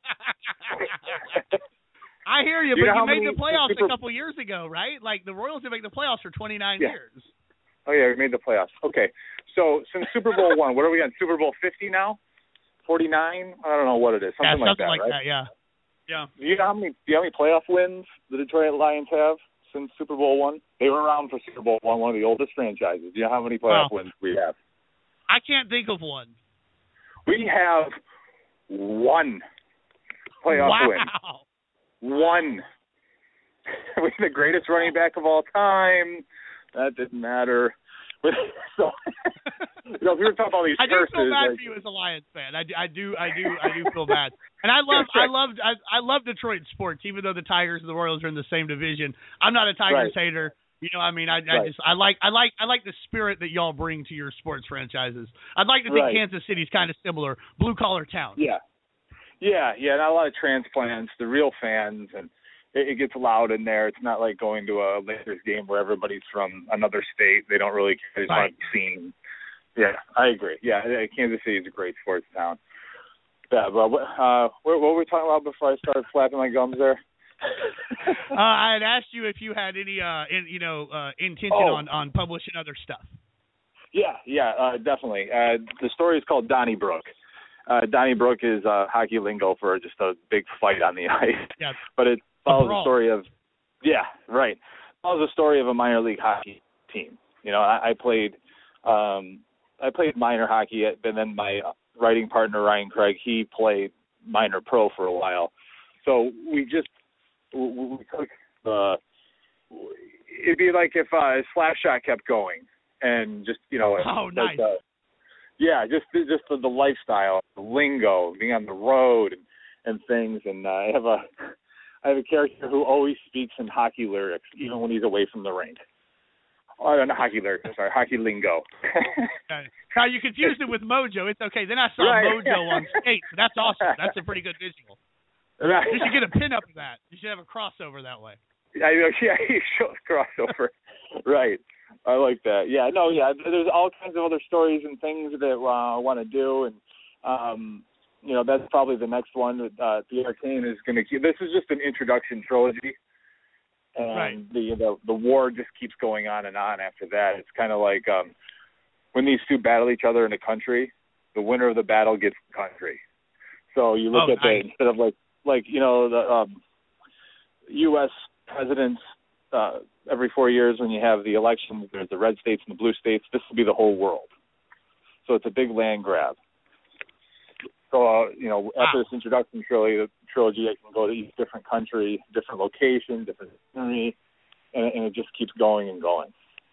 I hear you, you but you made the playoffs super... a couple years ago, right? Like, the Royals didn't make the playoffs for twenty-nine yeah. years. Oh, yeah, we made the playoffs. Okay, so since Super Bowl one, what are we on, Super Bowl fifty now? forty-nine? I don't know what it is. Something, yeah, something like that, like right? that, yeah. Yeah. Do you know how many, do you know how many playoff wins the Detroit Lions have since Super Bowl one? They were around for Super Bowl one, one of the oldest franchises. Do you know how many playoff wow. wins we have? I can't think of one. We have one playoff wow. win. One. We're the greatest running back of all time. That didn't matter. So, you know, if we were talking about these I curses, do feel bad like, for you as a Lions fan. I do, I do, I do, I do feel bad. And I love, I love, I, I love Detroit sports, even though the Tigers and the Royals are in the same division. I'm not a Tigers right. hater. You know, I mean, I, I right. just, I like, I like, I like the spirit that y'all bring to your sports franchises. I'd like to think right. Kansas City's kind of similar, blue collar town. Yeah, yeah, yeah. Not a lot of transplants. The real fans, and it, it gets loud in there. It's not like going to a Lakers game where everybody's from another state. They don't really care. They just right. want to be seen. Yeah, I agree. Yeah, Kansas City is a great sports town. Yeah, but uh, what, what were we talking about before I started flapping my gums there? uh, I had asked you if you had any, uh, in, you know, uh, intention oh. on, on publishing other stuff. Yeah, yeah, uh, definitely. Uh, the story is called Donnybrook. Uh, Donnybrook is uh, hockey lingo for just a big fight on the ice. Yeah, but it follows the story of, yeah, right. It follows the story of a minor league hockey team. You know, I, I played, um, I played minor hockey, and then my writing partner Ryan Craig, he played minor pro for a while. So we just we, we took the. It'd be like if uh, Slapshot kept going, and just you know, oh like, nice, uh, yeah, just just the, the lifestyle, the lingo, being on the road, and, and things. And uh, I have a I have a character who always speaks in hockey lyrics, even when he's away from the rink. Oh, not hockey lyrics, sorry, hockey lingo. Now, you confused it with Mojo. It's okay. Then I saw right. Mojo on skates. That's awesome. That's a pretty good visual. Right. You should get a pin up of that. You should have a crossover that way. I know, yeah, you show crossover. Right. I like that. Yeah, no, yeah. There's all kinds of other stories and things that uh, I want to do, and um, you know, that's probably the next one. Uh, the Arcane is going to keep. This is just an introduction trilogy. And right. the, the the war just keeps going on and on after that. It's kind of like um, when these two battle each other in a country, the winner of the battle gets the country. So you look oh, at the nice. instead of like like you know the um, U S presidents uh, every four years when you have the elections, there's the red states and the blue states. This will be the whole world. So it's a big land grab. So, uh, you know, after this introduction trilogy, trilogy, I can go to each different country, different location, different scenery, and, and it just keeps going and going.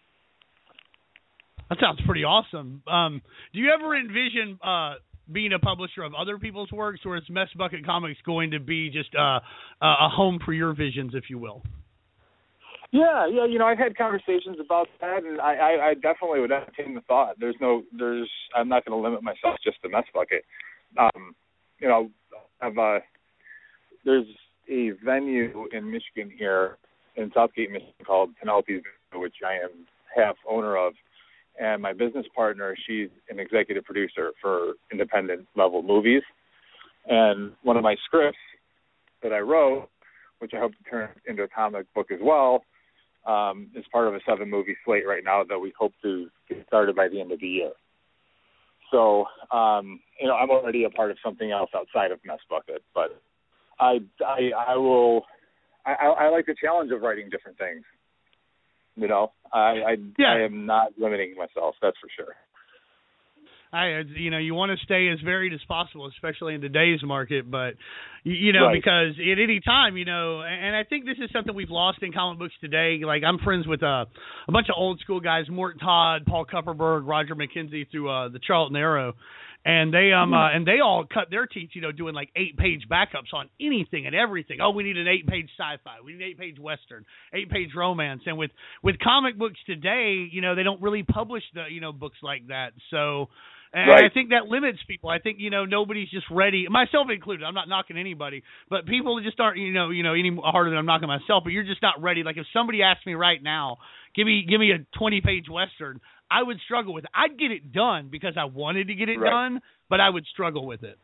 That sounds pretty awesome. Um, do you ever envision uh, being a publisher of other people's works, or is Mess Bucket Comics going to be just uh, a home for your visions, if you will? Yeah, yeah, you know, I've had conversations about that, and I, I, I definitely would entertain the thought. There's no, there's, I'm not going to limit myself just to Mess Bucket. Um, you know, I've, uh, there's a venue in Michigan here, in Southgate, Michigan, called Penelope's, which I am half owner of, and my business partner, she's an executive producer for independent level movies, and one of my scripts that I wrote, which I hope to turn into a comic book as well, um, is part of a seven movie slate right now that we hope to get started by the end of the year. So, um, you know, I'm already a part of something else outside of Mess Bucket, but I, I, I will, I, I like the challenge of writing different things. You know, I, I, yeah. I am not limiting myself, that's for sure. I, you know, you want to stay as varied as possible, especially in today's market. But, you know, right. because at any time, you know, and I think this is something we've lost in comic books today. Like, I'm friends with uh, a bunch of old school guys, Mort Todd, Paul Kupperberg, Roger McKenzie through uh, the Charlton Arrow. And they um uh, and they all cut their teeth, you know, doing like eight page backups on anything and everything. Oh, we need an eight page sci-fi, we need an eight page western, eight page romance. And with with comic books today, you know, they don't really publish the you know books like that. So. And right. I think that limits people. I think, you know, nobody's just ready, myself included. I'm not knocking anybody, but people just aren't, you know, you know, any harder than I'm knocking myself. But you're just not ready. Like if somebody asked me right now, give me give me a twenty page western, I would struggle with it. I'd get it done because I wanted to get it right. done, but I would struggle with it.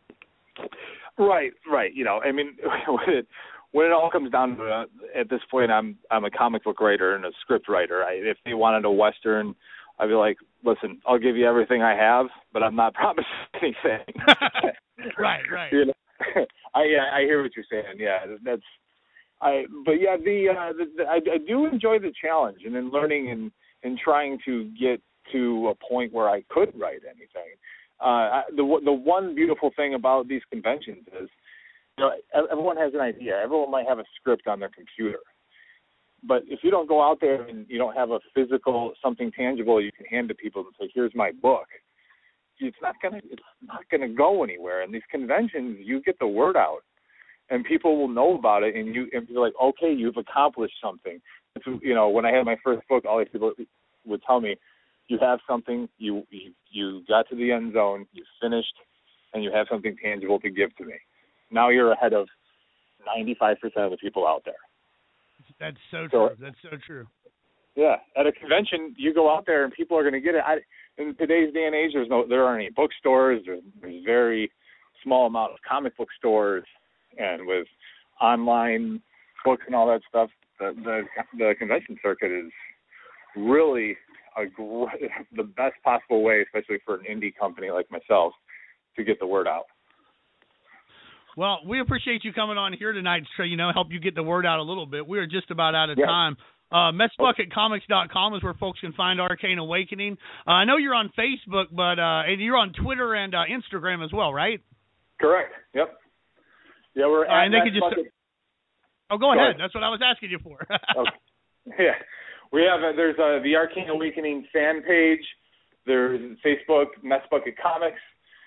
Right, right. You know, I mean, when it, when it all comes down to it, at this point, I'm I'm a comic book writer and a script writer. I, if they wanted a western, I'd be like, listen, I'll give you everything I have, but I'm not promising anything. right, right. You know? I I hear what you're saying. Yeah, that's I. But yeah, the, uh, the, the I, I do enjoy the challenge and then learning and and trying to get to a point where I could write anything. Uh, I, the the one beautiful thing about these conventions is, you know, everyone has an idea. Everyone might have a script on their computer. But if you don't go out there and you don't have a physical, something tangible you can hand to people and say, here's my book, it's not gonna it's not gonna go anywhere. And these conventions, you get the word out, and people will know about it, and you and you're like, okay, you've accomplished something. It's, you know, when I had my first book, all these people would tell me, you have something, you you, you got to the end zone, you finished, and you have something tangible to give to me. Now you're ahead of ninety-five percent of the people out there. That's so true. So, That's so true. Yeah, at a convention, you go out there and people are going to get it. I, in today's day and age, there's no, there aren't any bookstores. There's, there's very small amount of comic book stores, and with online books and all that stuff, the the, the convention circuit is really a great, the best possible way, especially for an indie company like myself, to get the word out. Well, we appreciate you coming on here tonight to, you know, help you get the word out a little bit. We are just about out of yeah. time. Uh, Mess Bucket Comics dot com is where folks can find Arcane Awakening. Uh, I know you're on Facebook, but uh, and you're on Twitter and uh, Instagram as well, right? Correct. Yep. Yeah, we're uh, at and they could just. Bucket. Oh, go, go ahead. ahead. That's what I was asking you for. Okay. Yeah, we have a, there's a, the Arcane Awakening fan page. There's Facebook Mess Bucket Comics.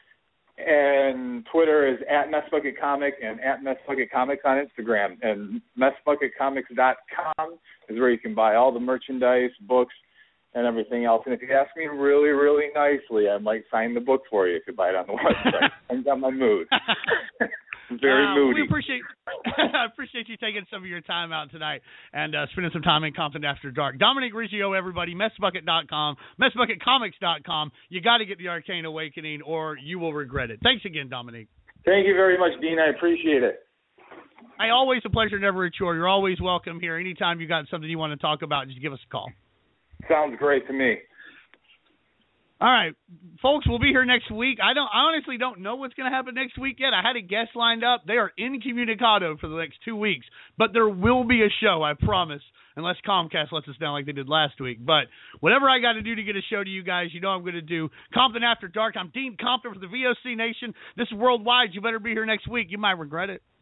And Twitter is at Mess Bucket Comic and at Mess Bucket Comics on Instagram. And Mess Bucket Comics dot com is where you can buy all the merchandise, books, and everything else. And if you ask me really, really nicely, I might sign the book for you if you buy it on the website. I've got my mood. Very uh, moody. We appreciate I appreciate you taking some of your time out tonight and uh, spending some time in Compton After Dark. Dominic Riggio, everybody, Mess Bucket dot com, Mess Bucket Comics dot com. You got to get the Arcane Awakening or you will regret it. Thanks again, Dominic. Thank you very much, Dean. I appreciate it. Hey, always a pleasure, never a chore. You're always welcome here. Anytime you got something you want to talk about, just give us a call. Sounds great to me. All right, folks, we'll be here next week. I don't, I honestly don't know what's going to happen next week yet. I had a guest lined up. They are incommunicado for the next two weeks, but there will be a show, I promise, unless Comcast lets us down like they did last week. But whatever I got to do to get a show to you guys, you know I'm going to do. Compton After Dark. I'm Dean Compton for the V O C Nation. This is worldwide. You better be here next week. You might regret it.